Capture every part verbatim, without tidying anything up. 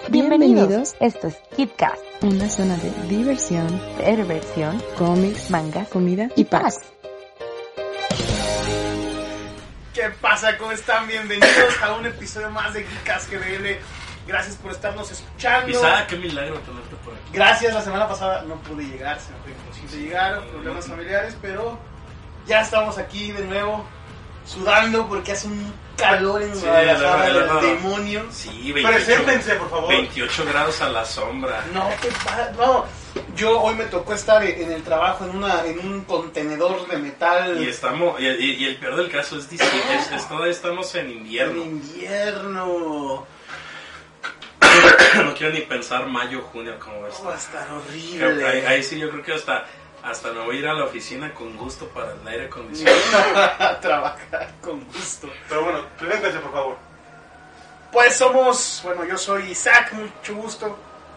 Bienvenidos. Bienvenidos. Esto es KidCast, Una zona de diversión, perversión, cómics, manga, comida y paz. ¿Qué pasa? ¿Cómo están? Bienvenidos a un episodio más de KidCast G D L. Gracias por estarnos escuchando. Quizá, qué milagro tenerte por aquí. Gracias, la semana pasada no pude llegar, se me fue imposible llegar, problemas familiares, pero ya estamos aquí de nuevo, sudando porque hace un calor en Sí, Guadalajara la- la- la- del demonio. Sí, veintiocho, Preséntense, por favor. veintiocho grados a la sombra. No, qué pa- no. Yo hoy me tocó estar en el trabajo en una en un contenedor de metal. Y estamos y, y- y el peor del caso es diciembre, es, es todavía estamos en En invierno. invierno. No quiero ni pensar mayo, junio como es. Va a estar horrible. Ahí, ahí sí yo creo que hasta hasta me voy a ir a la oficina con gusto para el aire acondicionado. Trabajar con gusto. Pero bueno, preséntense por favor. Pues somos, bueno, yo soy Isaac, mucho gusto.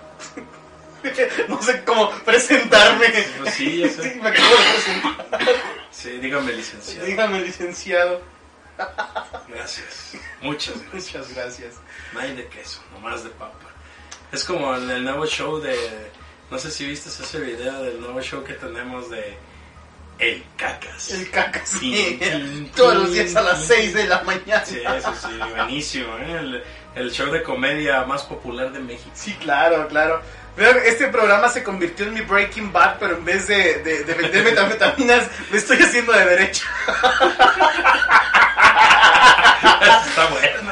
No sé cómo presentarme. Pues sí, ya sé. Sí, me acabo de presentar. Sí, dígame licenciado. Dígame, licenciado. Gracias. Muchas gracias. Muchas gracias. No hay de queso, nomás de papa. Es como el, el nuevo show de... No sé si viste ese video del nuevo show que tenemos de... El Cacas. El caca, sí. Tin, tin, Todos los días a las tin. seis de la mañana. Sí, sí, sí, buenísimo. ¿eh? El, el show de comedia más popular de México. Sí, claro, claro. Pero este programa se convirtió en mi Breaking Bad, pero en vez de, de, de vender metanfetaminas, me estoy haciendo de derecha. Eso está bueno.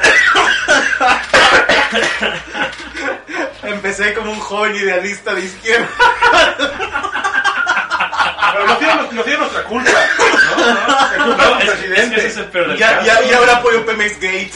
Empecé como un joven idealista de izquierda. Pero no tiene, no tiene nuestra culpa. No, no, Es culpa no, del es, presidente. es que ese es el peor del Ya, caso. ya, y ahora apoyo Pemex Gate.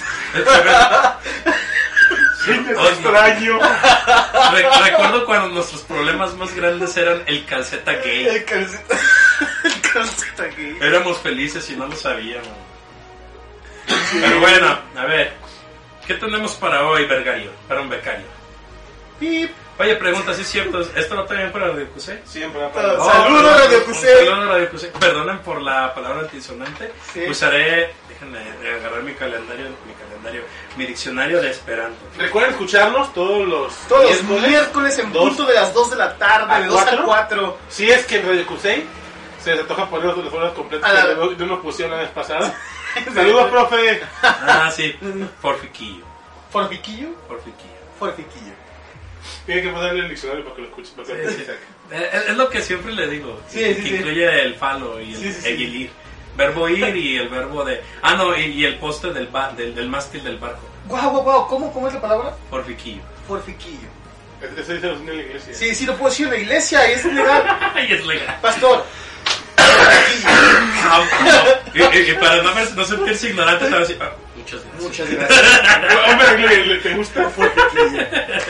Sí, es Oye. extraño. Re- recuerdo cuando nuestros problemas más grandes eran el calceta gay. El calceta, el calceta gay. Éramos felices y no lo sabíamos. Pero bueno, a ver. ¿Qué tenemos para hoy, Vergario? Para un becario. Pip. Oye, pregunta, ¿sí es cierto? ¿Esto va también para Radio Cusé? Siempre va Oh, para Saludos, Radio Un Cusé. saludo, Radio Cusé. Perdonen por la palabra antisonante. Sí. Usaré, déjenme agarrar mi calendario, mi calendario, mi diccionario de Esperanto. Recuerden escucharnos todos los Todos los miércoles, miércoles en dos punto de las dos de la tarde, a de dos a cuatro. cuatro. Si es que en Radio Cusey se les antoja poner los teléfonos completos A la- de de una pusieron la vez pasada. Saludos, profe. Ah, sí, Forfiquillo. ¿Forfiquillo? Forfiquillo. Forfiquillo. Tienen que ponerle el diccionario para que lo escuchen. Para que lo Sí, sí. escuchen. Eh, Es, es lo que siempre le digo. Sí, que sí, sí. incluye el falo y el, Sí, sí, sí. el ir. Verbo ir y el verbo de. Ah, no, y, y el poste del, ba- del, del mástil del barco. Guau, guau, guau. ¿Cómo, ¿Cómo es la palabra? Forfiquillo. Forfiquillo. Eso dice los niños en la iglesia. Sí, sí, lo puedo decir en la iglesia y es legal. Ay, es legal. Pastor. Forfiquillo. Ah, no. Y, y- y para no, me- no sentirse ignorante, te voy a decir, ah, muchas gracias. Muchas gracias. Hombre, ¿le, le- ¿te gusta? Forfiquillo.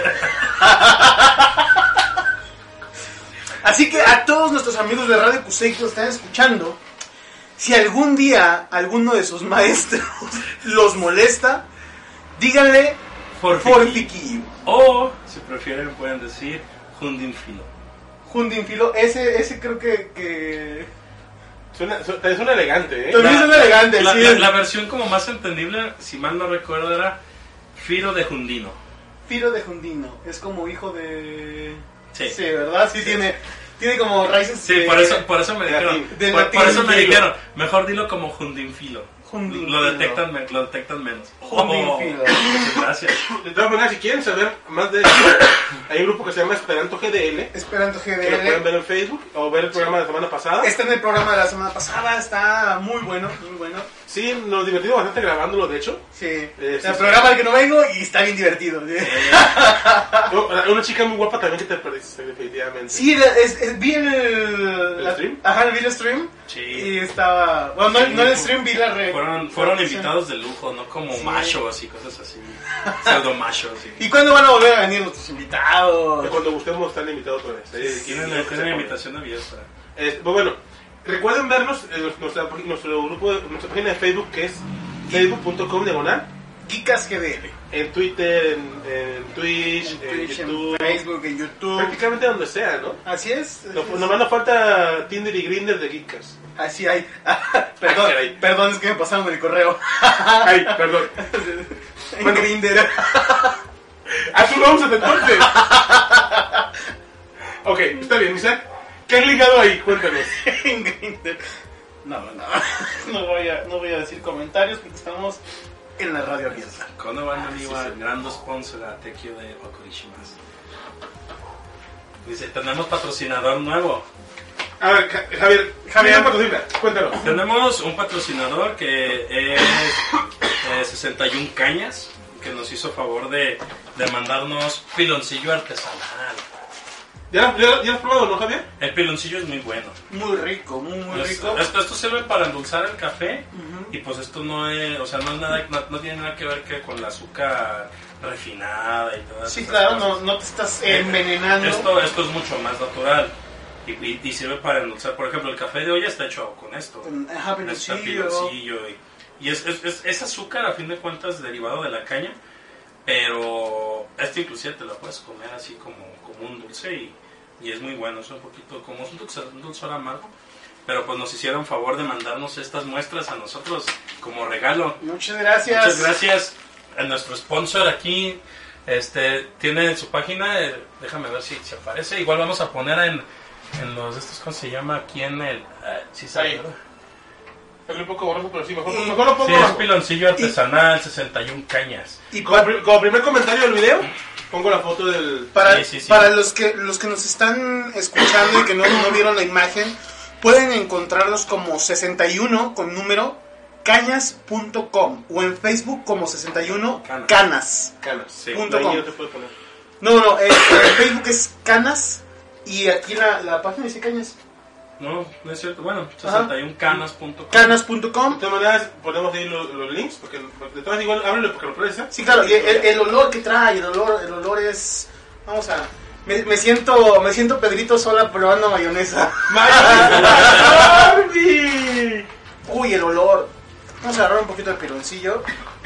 Así que a todos nuestros amigos de Radio Cusey que lo están escuchando, si algún día alguno de sus maestros los molesta, díganle Forfiquillo. Forfiquillo. O, si prefieren, pueden decir Jundinfilo. Jundinfilo, ese, ese creo que, que... Suena, su- te suena elegante, ¿eh? También suena elegante, la, sí. la- la versión como más entendible, si mal no recuerdo, era Firo de Jundino. Firo de Jundino, es como hijo de... Sí. Sí, ¿verdad? Sí, tiene, tiene como raíces... Sí, de- por eso, por eso me de dijeron, latín. De por, latín, por eso me filo. dijeron, mejor dilo como Jundinfilo. Jundinfilo. Lo detectan, me- lo detectan menos. Jundinfilo. Oh, muchas gracias. De todas maneras, si quieren saber más de esto, hay un grupo que se llama Esperanto G D L, Esperanto que lo pueden G D L. ver en Facebook o ver el programa de la semana pasada. Está en el programa de la semana pasada, está muy bueno, muy bueno. Sí, nos divertimos bastante grabándolo, de hecho. Sí, Eh, sí, el sí. programa al que no vengo y está bien divertido. ¿Sí? No, una chica muy guapa también que te perdiste, definitivamente. Sí, es, es- vi el... ¿El la- stream? Ajá, vi el stream. Sí. Y estaba... Bueno, no, Sí. no el stream, vi la re... Fueron, fueron la- invitados de lujo, no como Sí. machos y cosas así. Pseudo machos. ¿Y cuándo van a volver a venir nuestros invitados? Que cuando gustemos están invitados otra vez. Ahí- Tienen, ahí- tienen invitación abierta. Eh, pues bueno, recuerden vernos en nuestra, nuestro grupo, de- nuestra página de Facebook, que es facebook punto com diagonal, Geekas G D L. en Twitter, en, en Twitch, En en, Twitch, YouTube, en Facebook, en YouTube. prácticamente donde sea, ¿no? Así es. No, nomás nos falta Tinder y Grindr de Geekcast. Así hay. Perdón, caray. perdón, es que me pasaron el correo. Ay, perdón. En Bueno. Grindr. Haz un concept entonces. Ok, está bien, Isaac. ¿Qué has ligado ahí? Cuéntanos. En Grindr. No, no, no voy a, no voy a decir comentarios porque estamos en la radio abierta. Kono wa nani wa grande sponsor a Tekio de Okurishimasu. Dice, tenemos patrocinador nuevo. A ver, Ja- Javier, Javier patrocina, cuéntanos. Tenemos un patrocinador que es eh, sesenta y una Cañas, que nos hizo favor de, de mandarnos piloncillo artesanal. ¿Ya lo, ya, ya lo has probado, no, Javier? El piloncillo es muy bueno. Muy rico, muy, muy Es- rico. esto, esto sirve para endulzar el café. Ujú. Y pues esto no es, o sea, no es nada, no, no tiene nada que ver que con la azúcar refinada y todas Sí, esas claro, cosas. no, no te estás envenenando. Esto, esto es mucho más natural y, y, y sirve para endulzar. Por ejemplo, el café de olla está hecho con esto. Con- Ajá, Está piloncillo. piloncillo y, y es, es, es, es azúcar a fin de cuentas derivado de la caña, pero este inclusive te lo puedes comer así como, como un dulce y, y es muy bueno. Es un poquito como es un dulzor, un dulzor amargo. Pero pues nos hicieron favor de mandarnos estas muestras a nosotros como regalo. Muchas gracias. Muchas gracias a nuestro sponsor aquí. Este tiene su página, eh, déjame ver si se aparece. Igual vamos a poner en, en los estos, ¿cómo se llama? Aquí en el eh, sí sabe, Ahí. ¿verdad? Es un poco borroso, pero sí, mejor, Y- mejor lo Sí, pongo es abajo. piloncillo artesanal, sesenta y una Cañas. Y Como, pa- pri- como primer comentario del video, pongo la foto del... para, Sí, sí, sí. para los que los que nos están escuchando y que no, no vieron la imagen, pueden encontrarlos como sesenta y uno con número cañas punto com o en Facebook como sesenta y uno Canas. canas. Canas. Sí. Punto Ahí com. no te puede poner. No, no, eh, en Facebook es canas y aquí la, la página dice cañas. No, no es cierto. Bueno, sesenta y una canas punto com. canas punto com. De todas maneras, ponemos ahí los, los links, porque porque de todas maneras igual ábrelo porque lo pruebes, ¿eh? Sí, claro, y el, el olor que trae, el olor, el olor es... Vamos a... Me, me siento me siento Pedrito Sola probando mayonesa. ¡Barbie! Uy, el olor. Vamos a agarrar un poquito de piloncillo.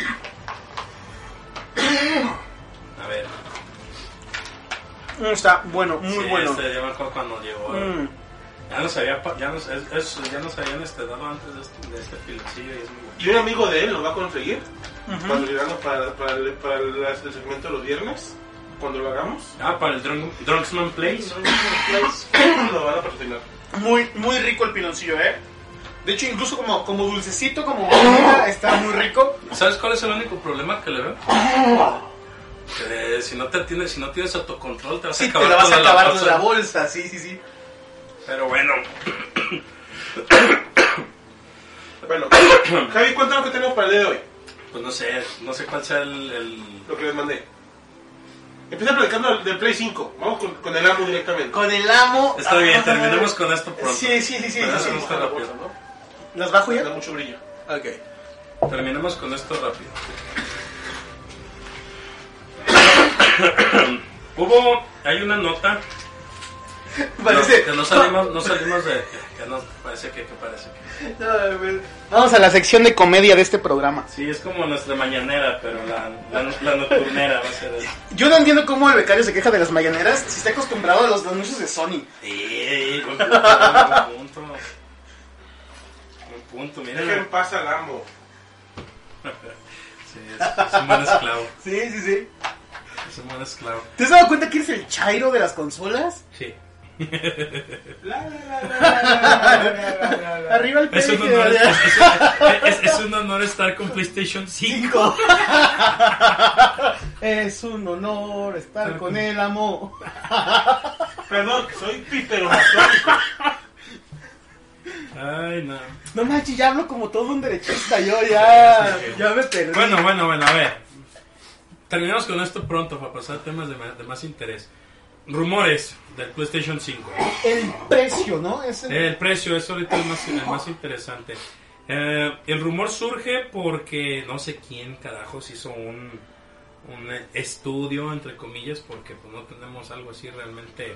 A ver. Mm, está bueno, muy Sí, bueno. Este, yo me acuerdo cuando llegó. Mm. Ya nos había, pa- ya nos, es- es- ya nos habían este, dado antes de este, de este piloncillo y es muy bueno. Y un amigo de él lo va a conseguir Ujú. cuando llegamos para, para, el, para el, el segmento de los viernes, cuando lo hagamos. Ah, para el Drunk, Drunksman Place. Lo van a patrocinar. Muy, muy rico el piloncillo, ¿eh? De hecho, incluso como, como dulcecito, como vainilla, está muy rico. ¿Sabes cuál es el único problema que le veo? Que si no te tienes, si no tienes autocontrol te vas a Sí, te acabar la vas a toda acabar bolsa. de la bolsa, sí, sí, sí. Pero bueno, Bueno, Javi, cuéntanos qué tenemos para el día de hoy. pues no sé, no sé cuál sea el, el- Lo que les mandé. Empieza platicando del Play cinco. Vamos con, con el amo directamente. Con el amo... Está bien, ah, terminemos con esto pronto. Sí, sí, sí, sí. Pero sí, eso sí. no está rápido. ¿Las bajo ya? Da mucho brillo. Ok. Terminemos con esto rápido. Hubo, hay una nota. Parece... No, que no salimos, no salimos de. Que no, parece que, que parece que. No, güey. Vamos a la sección de comedia de este programa. Sí, es como nuestra mañanera, pero la, la, la nocturnera va a ser. Yo no entiendo cómo el becario se queja de las mañaneras si está acostumbrado a los anuncios de Sony. Sí, un punto, un punto. Un punto, Dejen miren. paz al amo. Sí, es, es un buen esclavo. Sí, sí, sí. Es un buen esclavo. ¿Te has dado cuenta que eres el chairo de las consolas? Sí. La, la, la, la, la, la, la, la, la. Arriba el Es un, peje. honor, es, es- es un honor estar con PlayStation cinco. Es un honor estar con el amo. Perdón, que soy piteromasónico. Ay, no. No manches, ya hablo como todo un derechista. Yo ya, Sí, sí, sí. ya me perdí. Bueno, bueno, bueno, a ver. Terminamos con esto pronto para pasar a temas de más, de más interés. Rumores del PlayStation cinco. El precio, ¿no? Es el- El precio es ahorita el más, el más interesante. Eh, el rumor surge porque no sé quién carajos hizo un, un estudio, entre comillas, porque pues no tenemos algo así realmente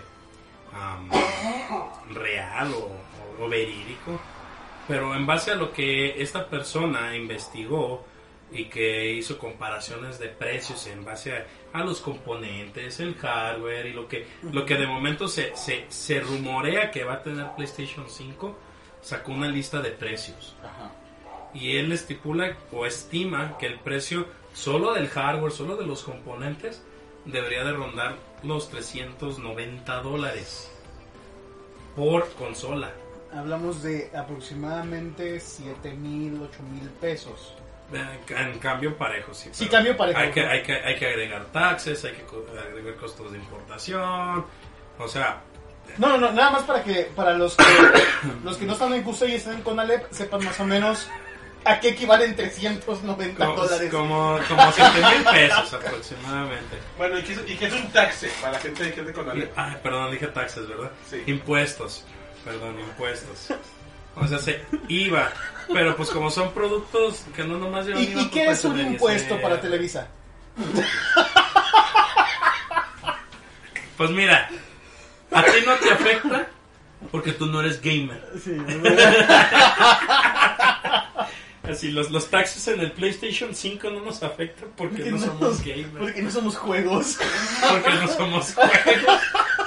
um, real o, o, o verídico. Pero en base a lo que esta persona investigó y que hizo comparaciones de precios en base a, a los componentes, el hardware y lo que lo que de momento se, se, se rumorea que va a tener PlayStation cinco, sacó una lista de precios. Ajá. Y él estipula o estima que el precio solo del hardware, solo de los componentes, debería de rondar los trescientos noventa dólares por consola. Hablamos de aproximadamente siete mil, ocho mil pesos. En cambio parejo, sí. Sí, cambio parejo. Hay que, hay, que, hay que agregar taxes, hay que agregar costos de importación. O sea... No, no, no, nada más para que para los que los que no están en Q C y están con Alep sepan más o menos a qué equivalen trescientos noventa como, dólares. Como, como siete mil pesos aproximadamente. Bueno, ¿y qué, es, ¿y qué es un taxe para la gente que con Alep? Ah, perdón, dije taxes, ¿verdad? Sí. Impuestos. Perdón, impuestos. O sea, se I V A. Pero pues como son productos que no nomás llevan ¿Y, I V A, ¿y qué pues, es un debería impuesto ser. para Televisa? Pues mira, a ti no te afecta porque tú no eres gamer. Sí. Así, los, los taxes en el PlayStation cinco no nos afectan porque no somos gamers. Porque no somos juegos. Porque no somos juegos.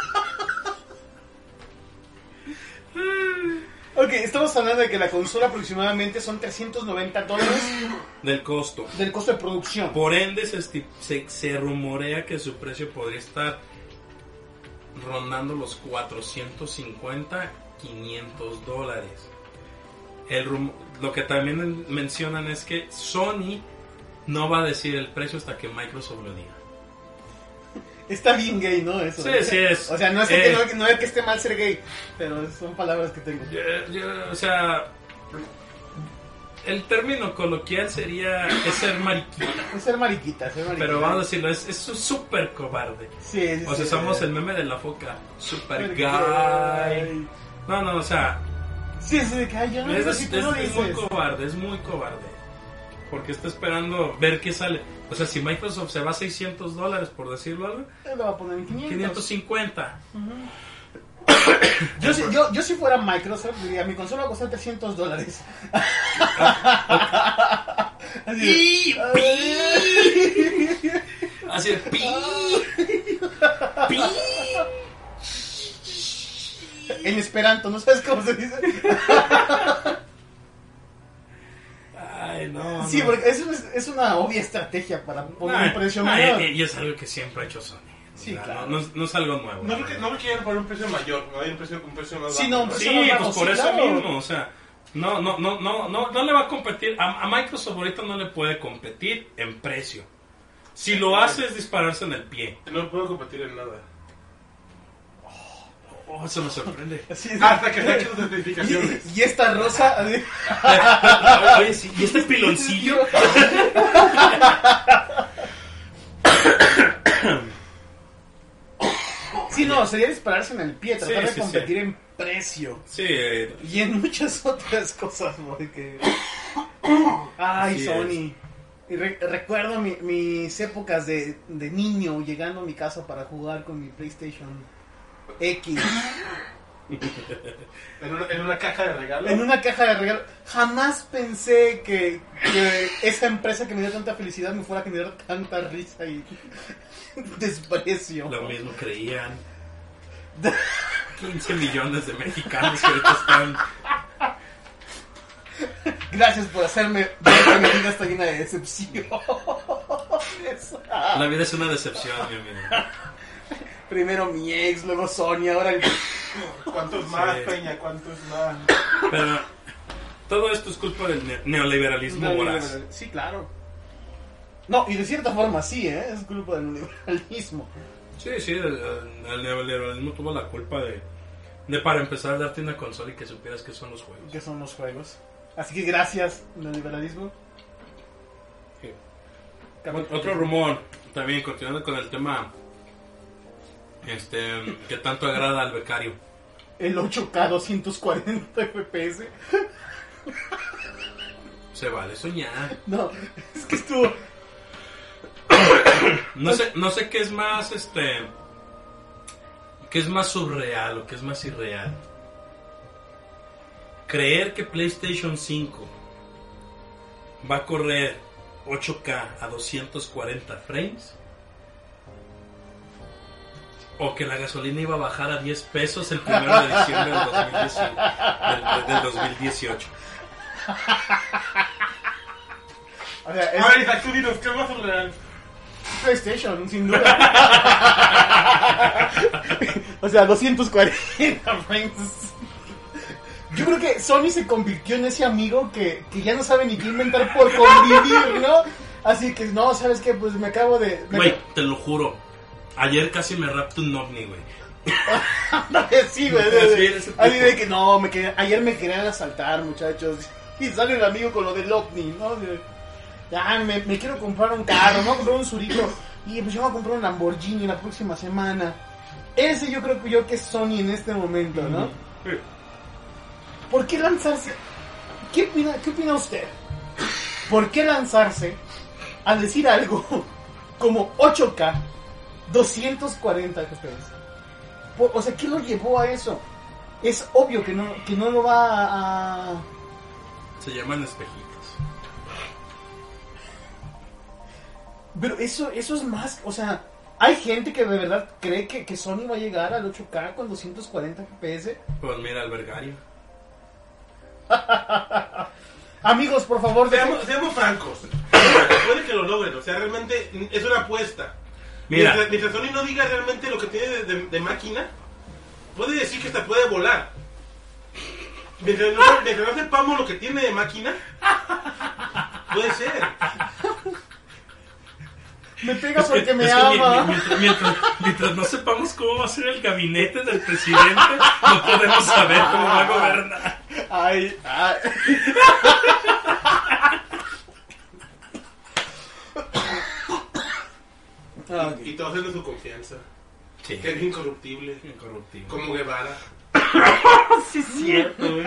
Ok, estamos hablando de que la consola aproximadamente son trescientos noventa dólares Del costo. del costo de producción. Por ende, se, esti- se, se rumorea que su precio podría estar rondando los cuatrocientos cincuenta, quinientos dólares. El rum- lo que también mencionan es que Sony no va a decir el precio hasta que Microsoft lo diga. Está bien gay, ¿no? Eso. Sí, sí es. O sea, no es, Eh. que, no, no es que esté mal ser gay, pero son palabras que tengo. Yo- yo- o sea, el término coloquial sería es ser mariquita. Es ser mariquita, ser mariquita. Pero vamos a decirlo, es, es un súper cobarde. Sí, sí, O sea, sí, somos sí. el meme de la foca. Super Super guy. gay. No, no, o sea, Sí, sí, de que ay, yo no es, sé es- si tú es- lo es muy dices. cobarde, es muy cobarde. Porque está esperando ver qué sale. O sea, si Microsoft se va a seiscientos dólares, por decirlo algo, Él lo va a poner en quinientos. quinientos cincuenta. Yo, si, yo, yo si fuera Microsoft diría, mi consola va a costar trescientos dólares. Así de, ¡Pi! Así de pi. ¡Pi! en esperanto, ¿no sabes cómo se dice? Ay, no. Sí, no. porque es, es una obvia estrategia para poner Nah, un precio nah, menor. y, y es algo que siempre ha hecho Sony. O Sí, sea, claro. no, no- no es algo nuevo. No creo que, no creo que quieran poner un precio mayor, no hay un precio, un precio más Sí, bajo, no, Sí, Eso no va- pues sí, por eso claro. mismo, o sea, no, no, no, no, no, no le va a competir, a, a Microsoft ahorita no le puede competir en precio. Si lo hace es dispararse en el pie. No puedo competir en nada. Oh, eso me sorprende. Sí, sí. Hasta que saquen sus certificaciones. Y, y esta rosa, así, Oye, sí, ¿y este piloncillo? sí, no, sería dispararse en el pie, tratar Sí, de sí, competir sí. en precio. Sí, eh, Y en muchas otras cosas, porque... Ay, Así Sony. Y re- recuerdo mi- mis épocas de, de niño llegando a mi casa para jugar con mi PlayStation X En una, en una caja de regalo. en una caja de regalo. Jamás pensé que, que esa empresa que me dio tanta felicidad me fuera a generar tanta risa y desprecio. lo mismo creían. quince millones de mexicanos que ahorita están... Gracias por hacerme ver que mi vida está llena de decepción. La vida es una decepción, mi amigo. Primero mi ex, luego Sonia, ahora el... ¿Cuántos más, Sí. Peña? ¿Cuántos más? Pero todo esto es culpa del ne- neoliberalismo voraz. Sí, claro. No, y de cierta forma sí, ¿eh? Es culpa del neoliberalismo. Sí, sí, el, el neoliberalismo tuvo la culpa de, de para empezar darte una consola y que supieras que son los juegos. Que son los juegos. Así que gracias, neoliberalismo. Sí. Otro rumor, también continuando con el tema este que tanto agrada al becario. El ocho K doscientos cuarenta F P S. Se vale soñar. No, es que estuvo... No sé, no sé qué es más este qué es más surreal o qué es más irreal. Creer que PlayStation cinco va a correr ocho K a doscientos cuarenta frames, o que la gasolina iba a bajar a diez pesos el primero de diciembre del dos mil dieciocho, del, del dos mil dieciocho. O sea, es- A ver, Isaac, tú dinos, ¿qué es más surreal? PlayStation, sin duda. O sea, doscientos cuarenta frames. Yo creo que Sony se convirtió en ese amigo que, que ya no sabe ni qué inventar por convivir, ¿no? Así que, no, ¿sabes qué? Pues me acabo de... me Güey, acabo- te lo juro. Ayer casi me rapto un ovni, güey. Sí, güey. Sí, de- ese tipo. Así de que, no, me quería- ayer me querían asaltar, muchachos. Y sale el amigo con lo del ovni, ¿no? De- ya, me, me quiero comprar un carro, me voy a comprar un Zurito. Y pues yo me voy a comprar un Lamborghini la próxima semana. Ese yo creo que yo que es Sony en este momento, ¿no? Sí. ¿Por qué lanzarse? ¿Qué opina, qué opina usted? ¿Por qué lanzarse a decir algo como ocho K, doscientos cuarenta F P S? Por- o sea, ¿qué lo llevó a eso? Es obvio que no, que no lo va a... a- Se llaman espejitos. Pero eso, eso es más, o sea, hay gente que de verdad cree que, que Sony va a llegar al ocho K con doscientos cuarenta F P S. Pues mira, albergario. Amigos, por favor, dejen- Seamos, seamos francos. Puede que lo logren, o sea, realmente es una apuesta. Mira. Mientras, mientras Sony no diga realmente lo que tiene de, de- de máquina, puede decir que hasta puede volar. Mientras no, mientras no sepamos lo que tiene de máquina, puede ser. me pega Es que- porque me es que mi- ama. mi- mientras, mientras- mientras no sepamos cómo va a ser el gabinete del presidente, no podemos saber cómo va a gobernar. Ay, ay. Ah, ok. Y todos de su confianza. Sí, Que es incorruptible. incorruptible. Como Guevara. Sí, es cierto, güey.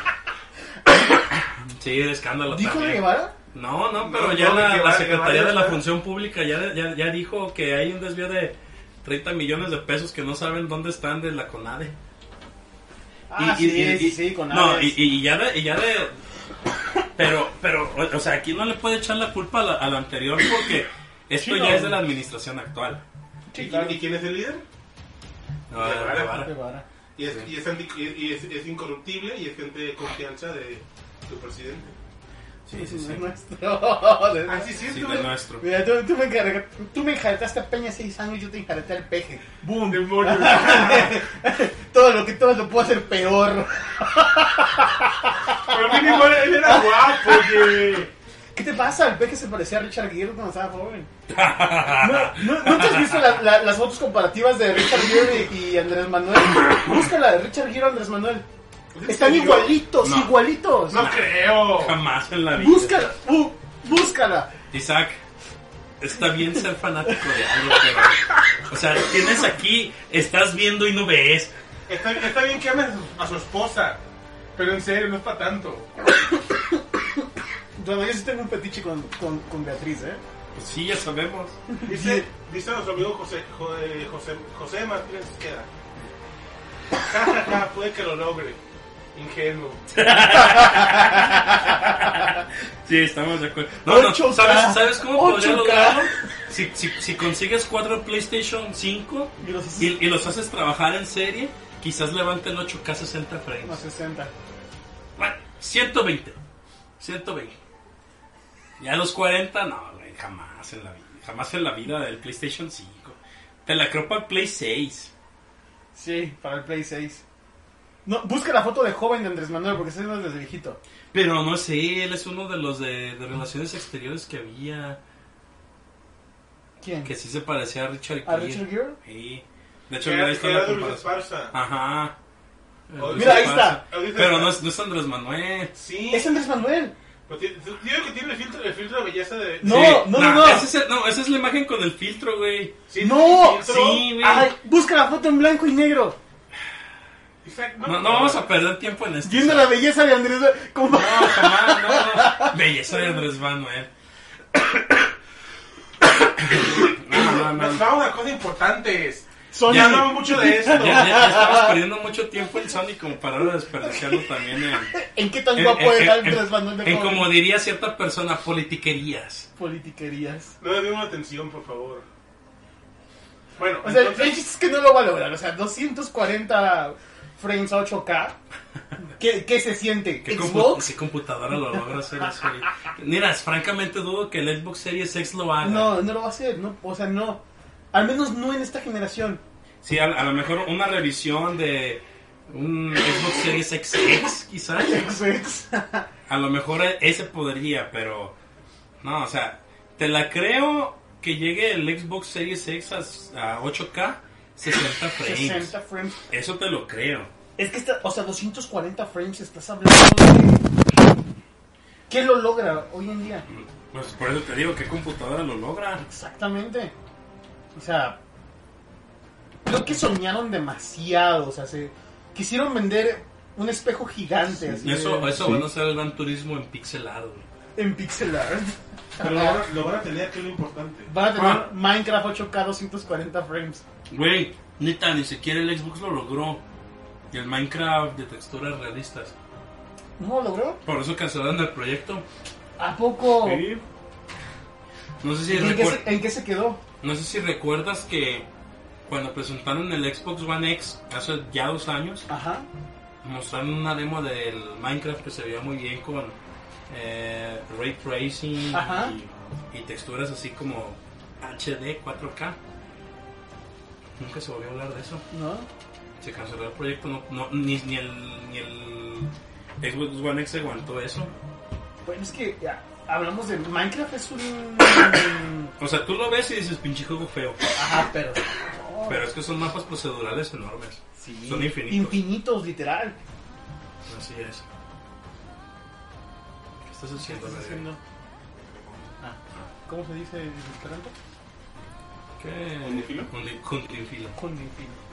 Sí, el escándalo ¿Dijo de también. Guevara? No, no, pero No, ya no, la, que la va- Secretaría que va- de la está. Función Pública ya, ya, ya dijo que hay un desvío de treinta millones de pesos que no saben dónde están de la CONADE. Ah, Y- y- sí, y- sí, y- sí, con No, Ares. y, y ya de... Y ya de pero, pero, o, o sea, aquí no le puede echar la culpa a, la- a lo anterior porque esto Sí, ya no. es de la administración actual. Sí, ¿Y, claro. ¿Y quién es el líder? No, Guevara. Guevara. Guevara. Y es, y es, anti- y- y es, es incorruptible y es gente de confianza de su presidente. Sí, sí, sí. Nuestro. Ah, sí, sí, Sí, tú de ves. nuestro. Mira, tú, tú me encarga- tú me enjaretaste a Peña seis años, yo te enjareté al Peje. ¡Boom! Demonios. Todo lo que todo lo puedo hacer peor. Pero mínimo él era guapo, oye. ¿Qué te pasa? El Peje se parecía a Richard Gere cuando estaba joven. ¿No, no, ¿no te has visto la- la- las fotos comparativas de Richard Gere y, y Andrés Manuel? Búscala de Richard Gere y Andrés Manuel. Están serio? igualitos, No. igualitos. No creo. Jamás en la vida. Búscala, uh, búscala. Isaac, está bien ser fanático de algo, pero... O sea, tienes aquí, estás viendo y no ves. Está, está bien que ames a su, a su esposa. Pero en serio, no es para tanto. Bueno, yo sí tengo un petiche con, con, con Beatriz, ¿eh? Pues sí, ya sabemos. Dice, dice nuestro amigo José, José, José, José Martínez queda. Ja, ja, ja, puede que lo logre. Ingenuo. Sí, estamos de acuerdo. No, no, ocho K, ¿sabes, ¿sabes cómo podría ocho K. lograrlo? Si, si, si consigues cuatro PlayStation cinco Y los haces- y, y los haces trabajar en serie, quizás levanten ocho K sesenta No, frames. sesenta. Bueno, ciento veinte. ciento veinte. Ya los cuarenta, no, güey, jamás en la vida. Jamás en la vida del PlayStation cinco. Te la creo para el Play seis. Sí, para el Play seis. No, busca la foto de joven de Andrés Manuel porque ese no es desde viejito. Pero no sé, él es uno de los de, de relaciones exteriores que había. ¿Quién? Que sí se parecía a Richard ¿A Gere. Richard Gere? Sí. De hecho, Que mira, era, ahí está que la era Dulce comparación. Esparza. Ajá. Mira, Dulce ahí Esparza. está. Ahí Pero está. no es, no es Andrés Manuel. Sí. Es Andrés Manuel. Pero tiene- Yo digo que tiene el filtro, el filtro de belleza de... No, Sí. no, no, no. Ese es el- no, esa es la imagen con el filtro, güey. Sí, No, tiene el filtro. Sí, güey. Ay, busca la foto en blanco y negro. Exacto, No, no vamos a perder tiempo en esto. Viendo la belleza de Andrés Manuel. ¿Cómo? No, jamás, no, no. Belleza de Andrés Manuel. No, no, Nos no. vamos a cosas importantes. Sony. Ya hablamos mucho de esto. Ya, ya- ya estamos perdiendo mucho tiempo en Sony como para ahora desperdiciarlo también en... ¿En qué tan en- guapo en- era en- Andrés Manuel de en joven? como diría cierta persona, politiquerías. Politiquerías. No le demos atención, por favor. Bueno, O sea, el entonces... chiste es que no lo va a lograr. O sea, doscientos cuarenta frames a ocho K. ¿Qué, qué se siente? ¿Qué, compu- ¿Xbox? ¿Qué computadora lo logra hacer eso? Mira, francamente dudo que el Xbox Series X lo haga. No, no lo va a hacer, no, o sea, no. Al menos no en esta generación. Sí, a, a lo mejor una revisión de un Xbox Series X X, quizás. Xbox. A lo mejor ese podría, pero... No, o sea, te la creo que llegue el Xbox Series X a, a ocho K, sesenta frames. sesenta frames. Eso te lo creo. Es que está, o sea, doscientos cuarenta frames, estás hablando de... ¿Qué lo logra hoy en día? Pues por eso te digo, ¿qué computadora lo logra? Exactamente. O sea, creo que soñaron demasiado, o sea, se quisieron vender un espejo gigante. Así Eso, de- eso Sí. van a ser el Gran Turismo en pixel art, güey. en pixel art. Pero lo van, a, lo van a tener, que es lo importante. Van a tener Ah. Minecraft ocho K doscientos cuarenta frames. Güey, neta, ni siquiera el Xbox lo logró. Y el Minecraft de texturas realistas. ¿No lo logró? Por eso cancelaron el proyecto. ¿A poco? Sí. No sé si ¿En qué, recuer- se, ¿En qué se quedó? no sé si recuerdas que cuando presentaron el Xbox One X hace ya dos años, Ajá. mostraron una demo del Minecraft que se veía muy bien con eh, ray tracing Ajá. y, y texturas así como H D cuatro K. Nunca se volvió a hablar de eso. ¿No? Se canceló el proyecto, no, no, ni, ni, el, ni el Xbox One X aguantó eso. Bueno, es que ya, hablamos de Minecraft, es un... O sea, tú lo ves y dices, pinche juego feo. Ajá, pero... Pero es que son mapas procedurales enormes. Sí. Son infinitos. Infinitos, literal. Así es. ¿Qué estás ¿Qué haciendo? estás Larry? haciendo? Ah, ¿cómo se dice en esperanto? ¿Qué? ¿Condifilo? Condi- Condifilo. Condifilo.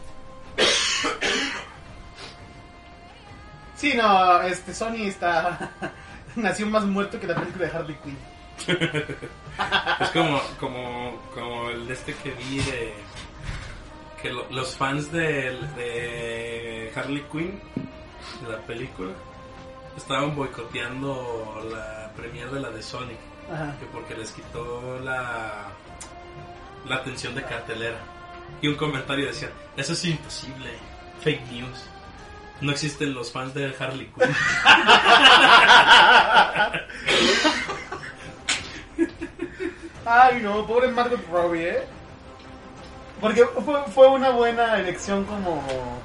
Sí, no, este Sony está... nació más muerto que la película de Harley Quinn. Es como, como, como el de este que vi de... Que lo- los fans de, de Harley Quinn, de la película, estaban boicoteando la premiere de la de Sonic. Ajá. Que porque les quitó la, la atención de cartelera. Y un comentario decía, eso es imposible, fake news. No existen los fans de Harley Quinn. Ay, no, pobre Margot Robbie, ¿eh? Porque fue, fue una buena elección como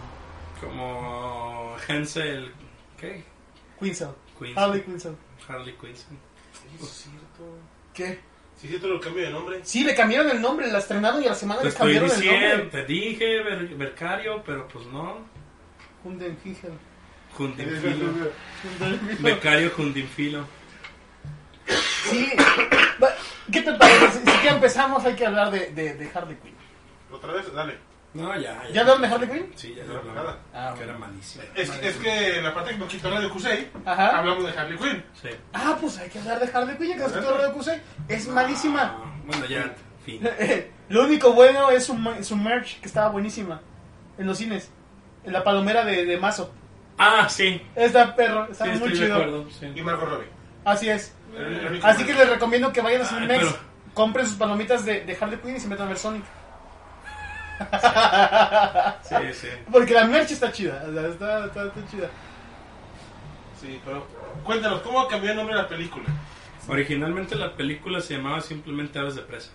Como Hansel, ¿qué? Quinzel. Quinzel. Harley Quinzel. Harley Quinzel. Sí, es cierto. ¿Qué? Sí, es cierto el cambio de nombre. Sí, le cambiaron el nombre, la estrenaron y a la semana Te le estoy cambiaron el diciendo, nombre. te dije, Ber- Bercario, pero pues no. Hundenhigel. Jundinfilo. Hundenhigel. Becario Jundinfilo. Sí. Va- ¿Qué te parece? Si, si ya empezamos hay que hablar de, de, de Harley Quinn. Otra vez, dale. No, ya. ¿Ya hablaron de Harley Quinn? Sí, ya No, lo hablamos. nada. Ah, Que era bueno. malísimo. Es, es que en la parte que nos quitó Radio Kusei, Ajá. hablamos de Harley Quinn. Sí. Ah, pues hay que hablar de Harley Quinn, ya que nos quitó Radio Kusei. Es malísima. Ah, bueno, ya, fin. Lo único bueno es su, ma- su merch, que estaba buenísima. En los cines. En la palomera de, de Mazo. Ah, sí. Está perro, Sí, está muy estoy de chido. acuerdo. Sí. Y Margot Robbie. Así es. El- el único Así que bueno. les recomiendo que vayan a Ay, Cinemex, pero- compren sus palomitas de, de Harley Quinn y se metan a ver Sonic. Sí, sí. Porque la merch está chida, o sea, está, está, está chida. Sí, pero cuéntanos, ¿cómo cambió el nombre de la película? Originalmente la película se llamaba simplemente Aves de Presa.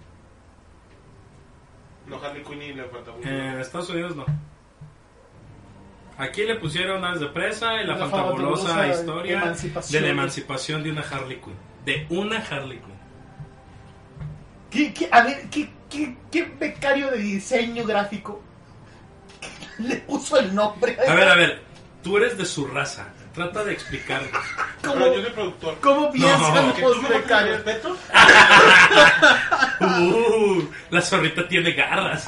No, Harley Quinn y le falta uno. En Estados Unidos no. Aquí le pusieron Aves de Presa y la, La fantabulosa fantabulosa historia emancipación. de la emancipación de una Harley Quinn. De una Harley Quinn. ¿Qué, qué, a ver, ¿qué, qué, qué becario de diseño gráfico le puso el nombre? A ver, a ver, tú eres de su raza. Trata de explicarnos. ¿Cómo, Pero yo soy productor. ¿Cómo piensan No, ¿Que tú los me faltas de becarios? respeto? Uh, la zorrita tiene garras.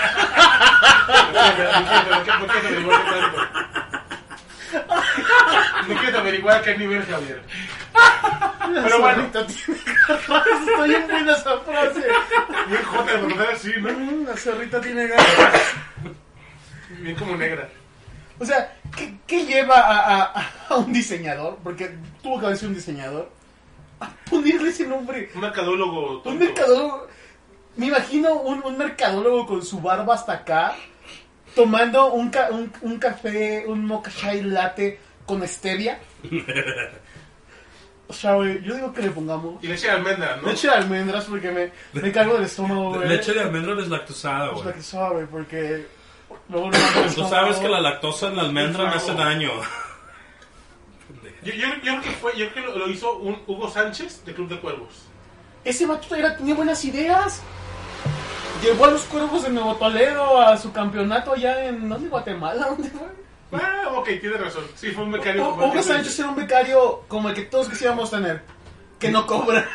No quiero averiguar qué tanto. No quieres averiguar qué nivel, Javier. Pero bueno, Zorrita tiene garras, estoy en buena esa frase. bien jota de verdad así, ¿no? Mm, La zorrita tiene garras. Bien como negra. O sea, ¿qué, qué lleva a, a, a un diseñador? Porque tuvo que haber sido un diseñador. A ponerle ese nombre. Un mercadólogo tonto. Un mercadólogo. Me imagino un, un mercadólogo con su barba hasta acá. tomando un, ca- un, un café, un mocha chai latte con stevia. O sea, güey, yo digo que le pongamos Y leche de almendra, ¿no? leche de almendras porque me, me cargo del estómago, güey. Leche de almendra deslactosada, Es la güey. que sabe, porque luego le mando el Tú estómago. sabes que la lactosa en la almendra me hace Bravo. daño. Yo, yo, yo creo que fue, yo creo que lo, lo hizo un Hugo Sánchez de Club de Cuervos. Ese vato era, tenía buenas ideas. Llevó a los Cuervos de Nuevo Toledo a su campeonato allá en, ¿dónde? Guatemala, ¿dónde fue? Ah, ok, tiene razón. Sí, fue un becario. Hugo como el que Sánchez dice. era un becario como el que todos quisiéramos tener, que no cobra,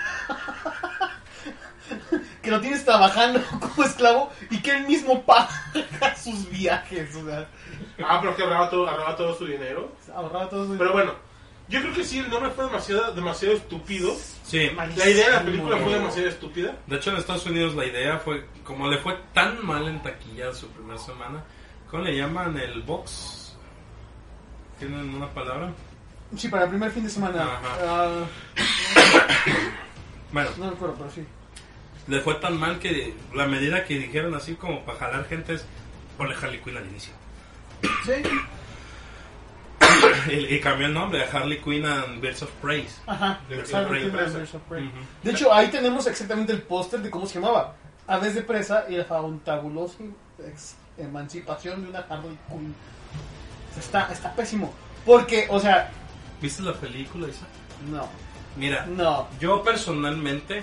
que lo tienes trabajando como esclavo y que él mismo paga sus viajes, o sea, Ah, pero que ahorraba todo, ahorraba todo su dinero. ahorraba todo su... Pero bueno, yo creo que sí, el nombre fue demasiado, demasiado estúpido. Sí. La idea de la película fue demasiado estúpida. De hecho, en Estados Unidos la idea fue, como le fue tan mal en taquilla su primera semana, ¿cómo le llaman? El box. ¿Tienen una palabra? Sí, para el primer fin de semana. Ajá. ah, Bueno, no me acuerdo, pero sí. le fue tan mal que la medida que dijeron así como para jalar gente es ponle Harley Quinn al inicio. Sí. Y, y cambió el nombre a Harley Quinn and Birds of Prey. Ajá. Birds Harley of Prey, Quinn and presa. Birds of Prey. Ujú. De hecho, ahí tenemos exactamente el póster de cómo se llamaba. Aves de presa y la fantabulosa ex- emancipación de una Harley Quinn. Está, está pésimo. Porque, o sea, ¿Viste la película esa? no, Mira, no. yo personalmente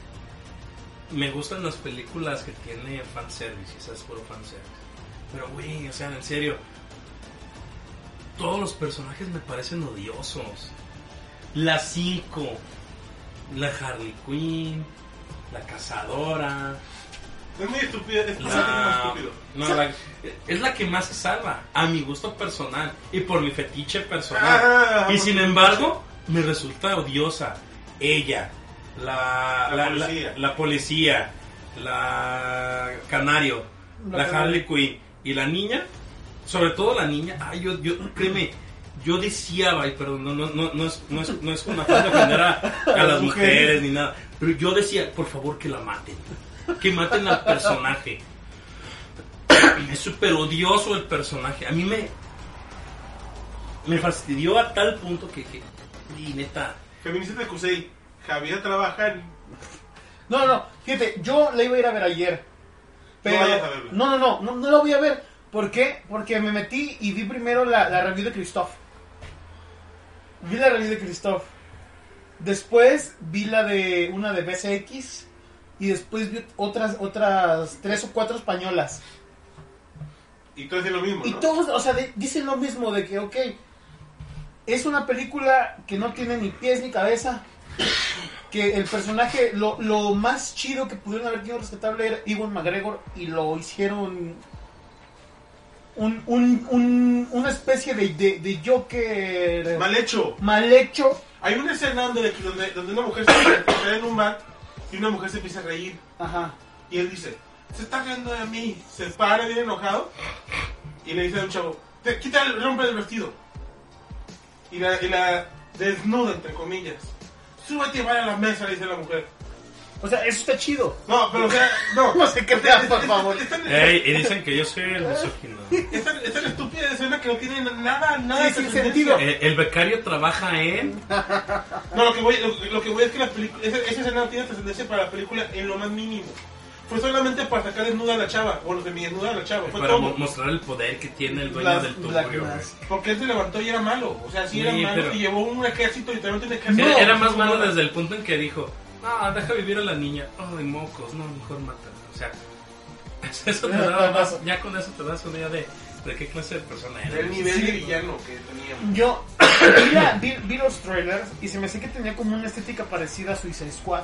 me gustan las películas que tiene fanservice, y esa es puro fanservice. Pero güey, o sea, en serio, todos los personajes me parecen odiosos. La cinco, la Harley Quinn, la cazadora, Es muy estúpido, es muy la... estúpido. No, la- es la que más se salva, a mi gusto personal y por mi fetiche personal. Ah, y por sin tu embargo, me resulta odiosa ella, la, La la, la- policía. la policía, la Canario, La la, Canario. Harley Quinn y la niña, sobre todo la niña. Ay, yo, yo, créeme, yo deseaba, y perdón, no, no, no, no es, no es, no es con afán de ofender a, a las mujeres ni nada, pero yo decía, por favor, que la maten, que maten al personaje. Es súper odioso el personaje. A mí me me fastidió a tal punto que, que y neta, Feministas de Cusey, Javier trabaja en... No, no, no. Fíjate, yo la iba a ir a ver ayer. Pero, No vayas a verla. no, no, no, no, no la voy a ver. ¿Por qué? Porque me metí y vi primero la, la review de Christoph. Vi la review de Christoph. Después vi la de una de B C X. Y después vi otras, otras tres o cuatro españolas. Y todo es lo mismo, Y ¿no? todos, o sea, de- dicen lo mismo de que, ok, es una película que no tiene ni pies ni cabeza. Que el personaje, lo, lo más chido que pudieron haber tenido rescatable era Ewan McGregor. Y lo hicieron un, un, un- una especie de, de, de Joker Mal hecho. mal hecho. Hay una escena donde, donde, donde una mujer se está en un bar y una mujer se empieza a reír. Ajá. Y él dice, se está riendo de mí. Se para bien enojado y le dice a un chavo, te quita el rompe del vestido. Y la, y la desnuda, entre comillas. Súbete y vaya a la mesa, le dice la mujer. O sea, eso está chido. No, pero o sea, no. No sé qué te da, por favor. Es tan, ey, y dicen que yo soy el misógino. es tan- es tan estúpida escena que no tiene nada, nada Sí, de sin trascendencia. sentido. El, el becario trabaja en No, lo que voy, lo, lo que voy es que la película, esa, esa escena no tiene trascendencia para la película en lo más mínimo. Fue solamente para sacar desnuda a la chava, o semi desnuda a la chava, fue para todo. mo- mostrar el poder que tiene el dueño Black- del Black tuburio, güey. Mask. Porque él se levantó y era malo, o sea, sí era Sí, malo pero- y llevó un ejército, literalmente un ejército. Era, No, era más sí, malo no. desde el punto en que dijo, no, deja vivir a la niña. Ay, mocos, no, mejor mátala. O sea, eso te da más, ya con eso te das una idea de, de qué clase de persona era. El nivel Sí. de villano que teníamos. Yo vi, la- vi- vi los trailers y se me hace que tenía como una estética parecida a Suicide Squad.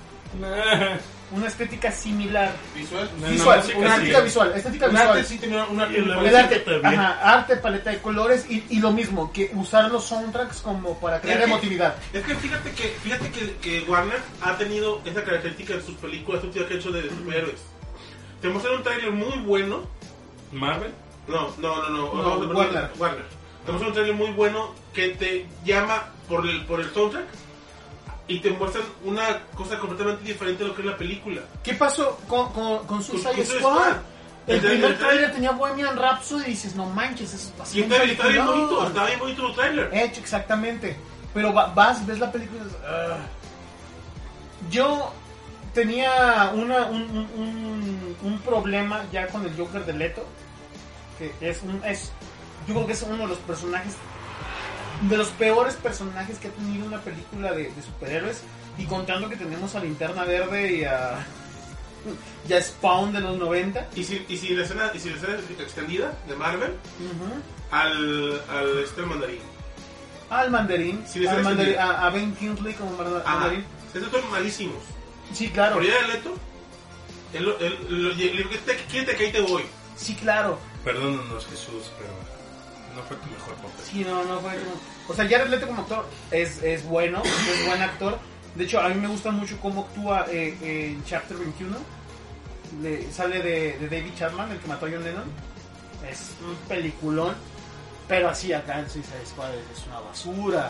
Una estética similar. Visual. No, Visual, música una sí. estética visual, estética Un visual. arte sí tenía un arte Y muy la El parecido. arte, también. ajá, arte, paleta de colores y, y lo mismo, que usar los soundtracks como para crear Es que- emotividad. Es que fíjate que fíjate que, que Warner ha tenido esa característica en sus películas últimas que ha hecho de superhéroes. Te muestran un trailer muy bueno. Marvel. No, no, no, no. No, Vamos a poner- Warner. Warner. Te muestran un trailer muy bueno que te llama por el, por el soundtrack y te muestran una cosa completamente diferente de lo que es la película. ¿Qué pasó con, con, con Con Suicide Suicide Squad? Squad. El El- primer el- trailer tenía Bohemian Rhapsody y dices, no manches, eso está Y está, está bien bonito, está bien bonito el trailer. Hecho, exactamente. Pero va- vas, ves la película y dices, "Ugh". Yo tenía una, un, un, un, un problema ya con el Joker de Leto. Que es un. Es, yo creo que es uno de los personajes. De los peores personajes que ha tenido una película de, de superhéroes. Y contando que tenemos a Linterna Verde y a. Y a Spawn de los noventa. Y si, y si la escena, y si la escena extendida de Marvel, Uh-huh. al, al este mandarín. Al mandarín. Sí, le al sale mandarín extendido. a, a Ben Kingsley como manda- Ajá. mandarín. Estos son malísimos. Sí, claro. Por idea de Leto, él, lo- él, lo- le digo, "¿Qué te- ¿quién te cae te voy?" Sí, claro. Perdónanos, Jesús, pero no fue tu mejor papel. Sí, no, no fue como... O sea, Jared Leto como actor es, es bueno, es buen actor. De hecho, a mí me gusta mucho cómo actúa eh, en Chapter veintiuno. Le, sale de, de David Chapman, el que mató a John Lennon. Es un peliculón. Pero así acá en Suicide Squad es una basura.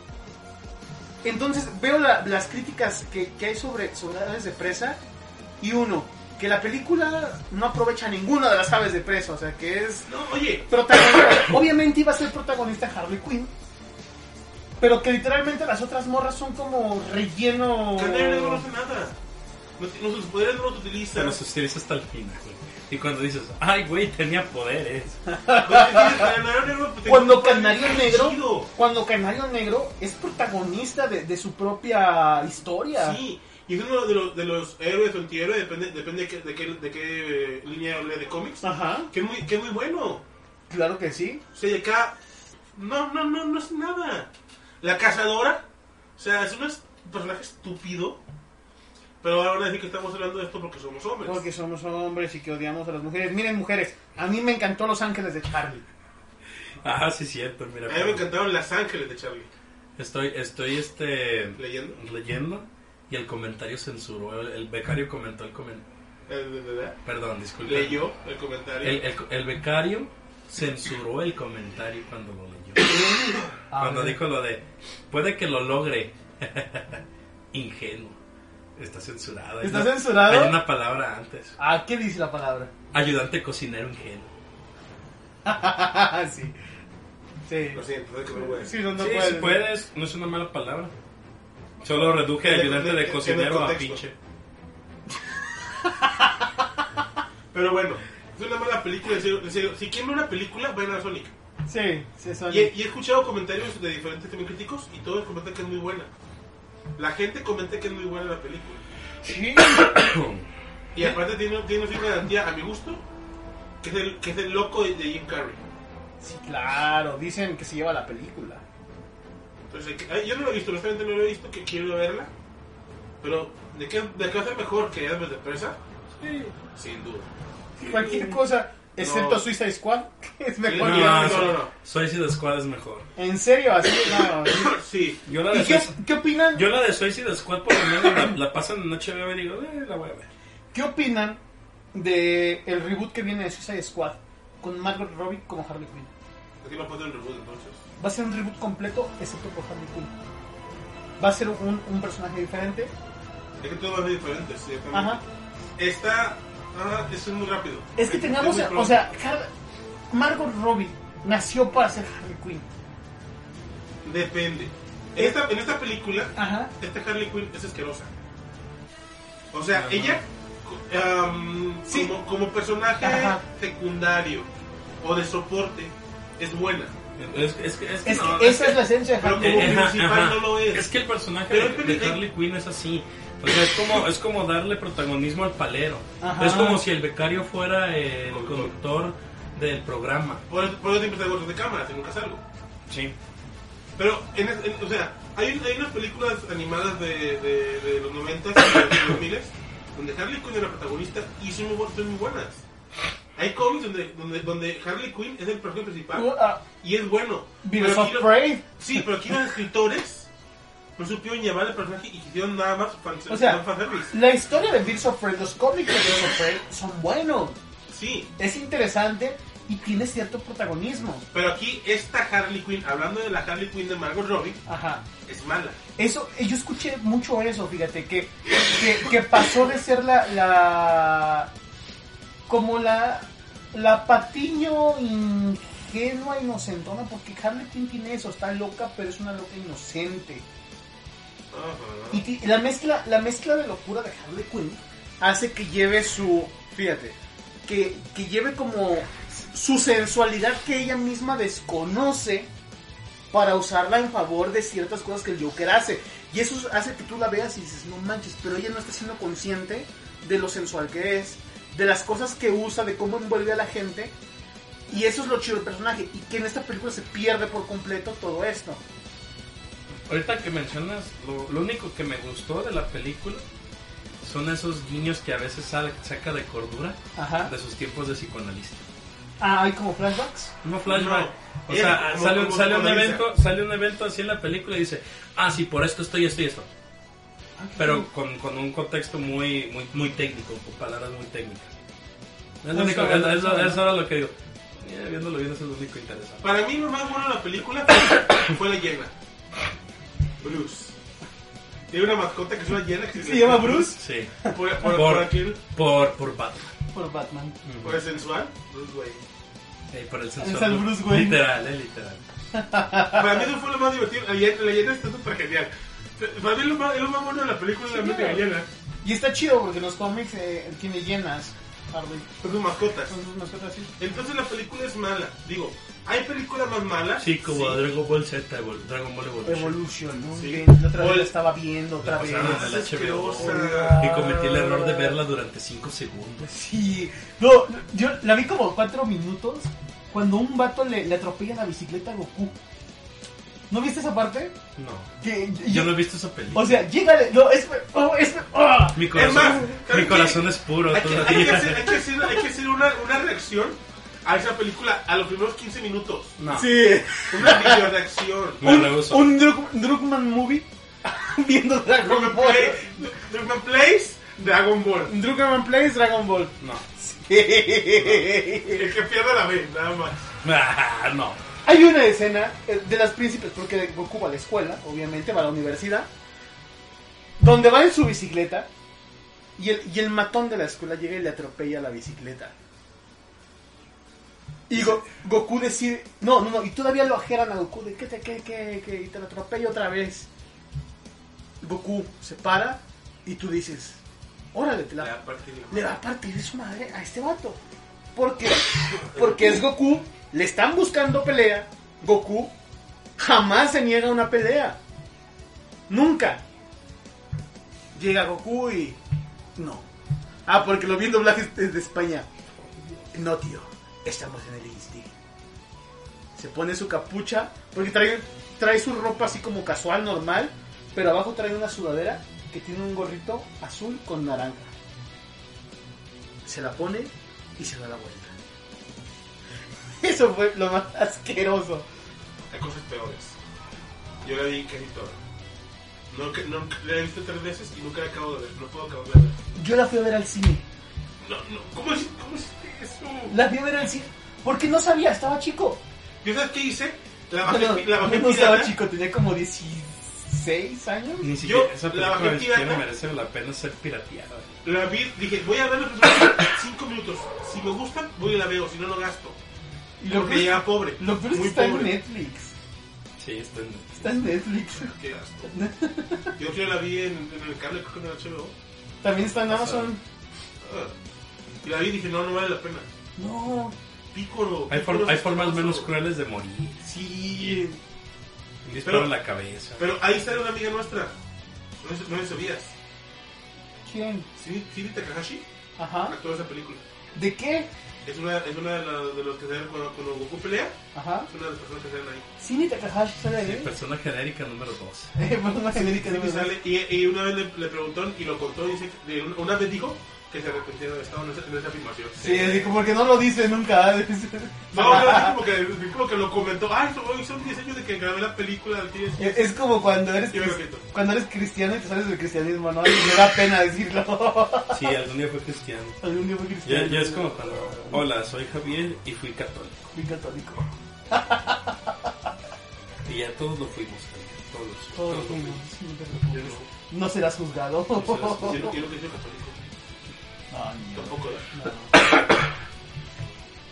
Entonces veo la- las críticas que, que hay sobre, sobre aves de presa. Y uno, que la película no aprovecha ninguna de las aves de presa. O sea, que es... No, oye, protagonista. Obviamente iba a ser protagonista Harley Quinn. Pero que literalmente las otras morras son como relleno. Canario Negro no hace nada. No, ti- no, sus poderes no los utiliza. Pero se utiliza hasta el final, güey. Y cuando dices, ay, güey, tenía poderes. Canario Negro, pues, Cuando tenía un Canario poder Negro, chido. cuando Canario Negro es protagonista de, de su propia historia. Sí, y es uno de los, de los héroes o antihéroes, depende, depende de qué, de qué, de qué eh, línea hable de cómics, Ajá, que es, muy, que es muy bueno. claro que sí. O sea, y acá, no, no, no, no es nada. La cazadora, o sea, es un es- personaje estúpido, pero ahora van a decir que estamos hablando de esto porque somos hombres. Porque somos hombres y que odiamos a las mujeres. Miren, mujeres, a mí me encantó Los Ángeles de Charlie. Ah, sí, cierto, mira. A mí me encantaron Las Ángeles de Charlie. Estoy, estoy, este... ¿Leyendo? Leyendo. Y el comentario censuró. El, el becario comentó el comentario. Eh, ¿Verdad? Perdón, disculpe. Leyó el comentario. El, el, el becario censuró el comentario cuando lo leyó. Cuando Ah, dijo lo de, puede que lo logre. Ingenuo. Está censurado. Hay ¿Está una- censurado? Hay una palabra antes. Ah, ¿qué dice la palabra? Ayudante cocinero ingenuo. sí. Sí. Lo siento, no, que no voy a decir. Sí, no, no Sí, puedes. si puedes, no es una mala palabra. Solo reduje En el- ayudante en el- de en el cocinero a contexto. pinche. Pero bueno, es una mala película. En serio, en serio, si quieren ver una película, vayan a Sonic. Sí, sí, son... Y he, y he escuchado comentarios de diferentes también críticos y todos comentan que es muy buena. La gente comenta que es muy buena la película. Sí. Y aparte tiene, tiene una garantía, a mi gusto, que es el, que es el loco de, de Jim Carrey. Sí, claro, dicen que se lleva la película. Entonces, eh, yo no lo he visto, honestamente no lo he visto, que quiero verla. Pero, ¿de qué, de qué va a ser mejor que Aves de Presa? Sí. Sin duda. Cualquier cosa, excepto No. Suicide Squad, que es mejor. No, que- no, no, no. Suicide Squad es mejor. En serio, así no. Sí. Yo la ¿Y de qué, Suicide, qué opinan? yo la de Suicide Squad por lo menos la, la pasan en H B O y digo, eh, la voy a ver. ¿Qué opinan de el reboot que viene de Suicide Squad con Margot Robbie como Harley Quinn? Aquí no puedo el reboot entonces. Va a ser un reboot completo excepto por Harley Quinn. Va a ser un, un personaje diferente. Es que todo va a ser diferente, sí. también. Ajá. Esta, ah, es muy rápido. Es que teníamos, muy o pronto. sea, Har- Margot Robbie nació para ser Harley Quinn. Depende. En esta, en esta película, Ajá. esta Harley Quinn es asquerosa. O sea, Ajá. ella, um, Sí. como, como personaje Ajá. secundario o de soporte, es buena. Es, es, que- es, que Es no, que es esa que- es la esencia de pero Harley como Quinn. ajá, principal ajá. no lo es. Es que el personaje Pero de, el- de el- Harley Quinn es así. O sea, es como, es como darle protagonismo al palero. Ajá. Es como si el becario fuera el Conductor. conductor del programa. Por eso, por eso siempre salgo de cámara, si nunca salgo. Sí. Pero, en, en- o sea, hay, hay unas películas animadas de, de, de los noventas y de los dos miles donde Harley Quinn era protagonista y son muy, bu- son muy buenas. Hay cómics donde, donde, donde Harley Quinn es el personaje principal Uh, ah, y es bueno. Birds Pero of aquí lo- Prey. Sí, pero aquí los escritores no supieron llamar al personaje y hicieron nada más fan, O sea, fanservice. La historia de Birds of Prey, los cómics de Birds of Prey son buenos. Sí, Es interesante y tiene cierto protagonismo. pero aquí esta Harley Quinn, hablando de la Harley Quinn de Margot Robbie, Ajá. es mala. Eso, eh, yo escuché mucho eso, fíjate, que, que, que pasó de ser la, la como la la Patiño ingenua, inocentona, porque Harley Quinn tiene eso, está loca, pero es una loca inocente. Ajá. Y ti- la mezcla, la mezcla de locura de Harley Quinn hace que lleve su, fíjate, que, que lleve como su sensualidad que ella misma desconoce para usarla en favor de ciertas cosas que el Joker hace. Y eso hace que tú la veas y dices, no manches, pero ella no está siendo consciente de lo sensual que es, de las cosas que usa, de cómo envuelve a la gente. Y eso es lo chido del personaje. Y que en esta película se pierde por completo todo esto. Ahorita que mencionas, lo, lo único que me gustó de la película son esos guiños que a veces sale- saca de cordura Ajá. de sus tiempos de psicoanalista. Ah, hay como flashbacks. No flashback. No. O sea, Él, como- sale, como sale un psicoanaliza. evento, sale un evento así en la película y dice, ah, sí, por esto estoy, esto y esto. Pero con, con un contexto muy, muy, muy técnico, con palabras muy técnicas. Es lo Eso, único, eso, eso, eso. eso era lo que digo. Mira, viéndolo bien, eso es lo único interesante. Para mí lo más bueno de la película fue, fue la hiena. Bruce. Tiene una mascota que es una hiena que ¿Se llama Bruce? Sí. Por, por, por, Por, aquel, por, por Batman. Por Batman. por el sensual, Bruce Wayne. Eh, por el Es sensual. el Bruce Wayne. Literal, eh, literal. Para mí eso fue lo más divertido. La hiena, la hiena está súper genial. Para mí lo más, es lo más bueno de la película es la Sí, mente de la claro. hiena. Y está chido porque en los cómics eh, tiene llenas. Harley. Son sus mascotas. Son sus mascotas así. Entonces la película es mala. Digo, hay películas más malas. Sí, como Dragon Ball Z, Evol- Dragon Ball Evolution. Evolution, muy Sí. bien. La otra vez Ol- la estaba viendo otra La vez. pasaron en el Es H B O. asquerosa. Y cometí el error de verla durante cinco segundos. Sí. No, yo la vi como cuatro minutos cuando un vato le, le atropella la bicicleta a Goku. ¿No viste esa parte? No. Que Yo no he visto esa película. O sea, llégale. No, es. Oh, es ah. mi corazón, es más, mi ¿sabes corazón qué? es puro Hay que, hay que todavía. hacer, hay que hacer, hay que hacer una, una reacción a esa película a los primeros quince minutos. No, Sí. Una video reacción. me Un, rehuso. un Drug- Drugman movie viendo Dragon Ball. Play, Drugman Plays, Dragon Ball. Drugman Plays Dragon Ball. No. El que pierde la ve, nada más. Ah, no. Hay una escena eh, de las príncipes, porque Goku va a la escuela, obviamente, va a la universidad, donde va en su bicicleta y el, y el matón de la escuela llega y le atropella la bicicleta. Y Go- Goku decide, no, no, no, y todavía lo ajeran a Goku de que te, que, que, que, y te lo atropella otra vez. Goku se para y tú dices, órale, te la, Le va a partir la- le va a partir de su madre a este vato. ¿Por qué? Porque es Goku, le están buscando pelea. Goku jamás se niega a una pelea. Nunca. Llega Goku y... No. Ah, porque lo vi en doblaje de España. No, tío. Estamos en el Insti. Se pone su capucha. Porque trae, trae su ropa así como casual, normal. Pero abajo trae una sudadera que tiene un gorrito azul con naranja. Se la pone y se da la vuelta. Eso fue lo más asqueroso. Hay cosas peores. Yo la vi casi toda. No, que- no, la he visto tres veces y nunca la acabo de ver. No puedo acabar de ver. Yo la fui a ver al cine. No, no, ¿cómo es, cómo es eso? La fui a ver al cine. Porque no sabía, estaba chico. ¿Yo sabes qué hice? La bajé, No, la bajé no estaba pirata. chico, tenía como dieciséis años. Ni siquiera Yo esa la película bajé ni siquiera pirata. merece la pena ser pirateada. La vi, dije, voy a ver los primeros cinco minutos. Si me gustan, voy y la veo. Si no, lo gasto. Y lo Porque peor, llega pobre. lo peor es que muy está en pobre. Netflix. Sí, está en... Está en Netflix. Qué gasto. Yo que la vi en, en el cable, creo que en el H B O. También está en Amazon. Ah. Y la vi y dije, no, no vale la pena. No. Pícoro. Hay, for- Pícoro hay es formas asqueroso. menos crueles de morir. Sí. Un disparo Pero- en la cabeza. Pero ahí sale una amiga nuestra. No sé, no sé si sabías. ¿Quién? Sí, Siri Takahashi Ajá. actuó en esa película. ¿De qué? Es una, es una de, la- de los que salen cuando, cuando Goku pelea. Ajá. Es una de las personas que salen ahí. Cine Takahashi sale Sí, ahí. persona genérica número dos. Eh, fue una genérica Sí, de que sale, y, y una vez le, le preguntó y lo contó y dice que de- una vez dijo que se arrepentía de haber estado en esa, en esa filmación. Sí, así como porque no lo dice nunca. No, no, así como que, como que lo comentó. Ay, hoy son diez años de que grabé la película del tío. Es es como cuando eres Yo me cris- repito. cuando eres cristiano y te sales del cristianismo, ¿no? Y me da pena decirlo. Sí, algún día fue cristiano. Algún día fui Ya, cristiano. ya es como cuando... Hola, soy Javier y fui católico. Fui católico. Y ya todos lo fuimos. Javier, Todos. Todos Todos lo fuimos, fuimos. no te Yo preocupes. no. No serás juzgado. No serás Yo juzgado. no quiero que sea católico. No, ni yo. Tampoco. No.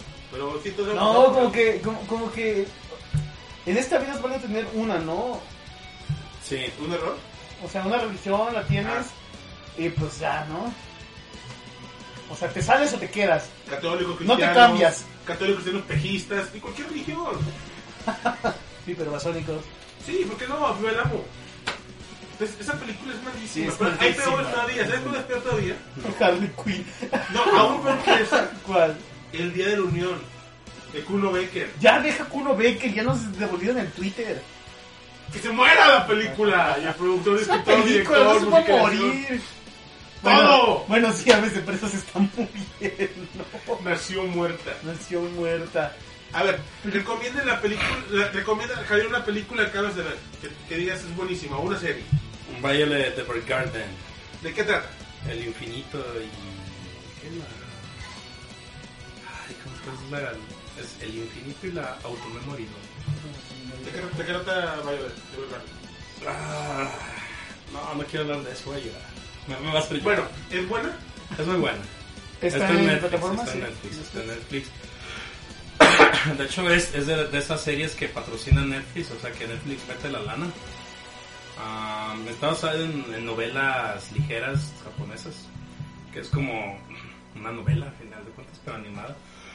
doscientos euros. No, como que, como, como que en esta vida es bueno tener una, ¿no? Sí. ¿Un error? O sea, una religión la tienes Ah. y pues ya, ¿no? O sea, te sales o te quedas. Católicos, No te cristianos. cambias. Católicos, cristianos, pejistas, y cualquier religión. Sí, pero basónicos. Sí, ¿por qué no? Viva el amo. Entonces, esa película es malísima. Sí, es pero hay malísima. peores todavía. ¿Sabes cuál es peor todavía? Harley Quinn. No, aún peor que esa. ¿Cuál? El Día de la Unión. De Kuno Becker. Ya deja Kuno Becker, ya nos devolvieron en Twitter. ¡Que se muera la película! Y el productor, Es una escritor, película, director, no se va a musicalización. morir. ¡Todo! Bueno, bueno, sí, a veces presas están muriendo. Nació muerta. Nació muerta. A ver, recomienden la película. La, recomienda, Javier, una película que acabas de ver. Que, que digas es buenísima. Una serie. Violet Evergarden. ¿De qué trata? El infinito y... ¿Qué es la...? Ay, ¿cómo es la...? Es el infinito y la automemoria, ¿no? ¿De qué, de qué trata Violet? De verdad. Ah, no, no quiero hablar de eso, voy a llorar. Me, me vas a llorar. Bueno, ¿es buena? Es muy buena. ¿Está, en en Netflix, plataformas? Está en Sí. Netflix, está en Netflix. De hecho, es, es de, de esas series que patrocina Netflix, o sea que Netflix mete la lana. Um, está basada en, en novelas ligeras japonesas, que es como una novela, al final de cuentas, pero animada.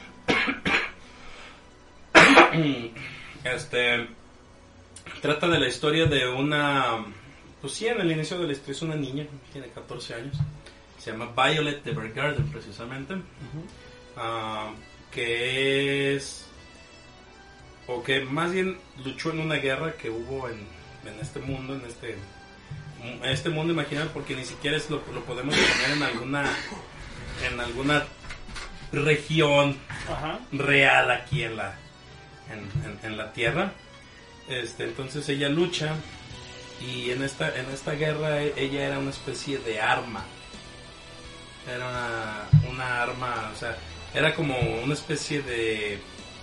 Este trata de la historia de una, pues sí, en el inicio de la historia es una niña, tiene catorce años, se llama Violet Evergarden precisamente, uh-huh. uh, que es, o que más bien luchó en una guerra que hubo en, en este mundo, en este, en este mundo imaginario, porque ni siquiera es lo, lo podemos poner en alguna, en alguna región Ajá. real aquí en la en, en, en la tierra. Este, entonces ella lucha y en esta en esta guerra ella era una especie de arma, era una, una arma, o sea, era como una especie de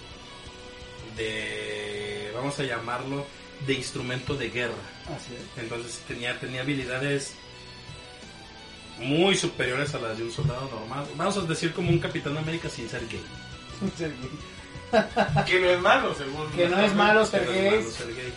de vamos a llamarlo de instrumento de guerra. Así es. Entonces tenía tenía habilidades muy superiores a las de un soldado normal. Vamos a decir como un Capitán América sin ser gay. Que no es malo, según. Que no es malo ser Que no es gay. malo ser gay.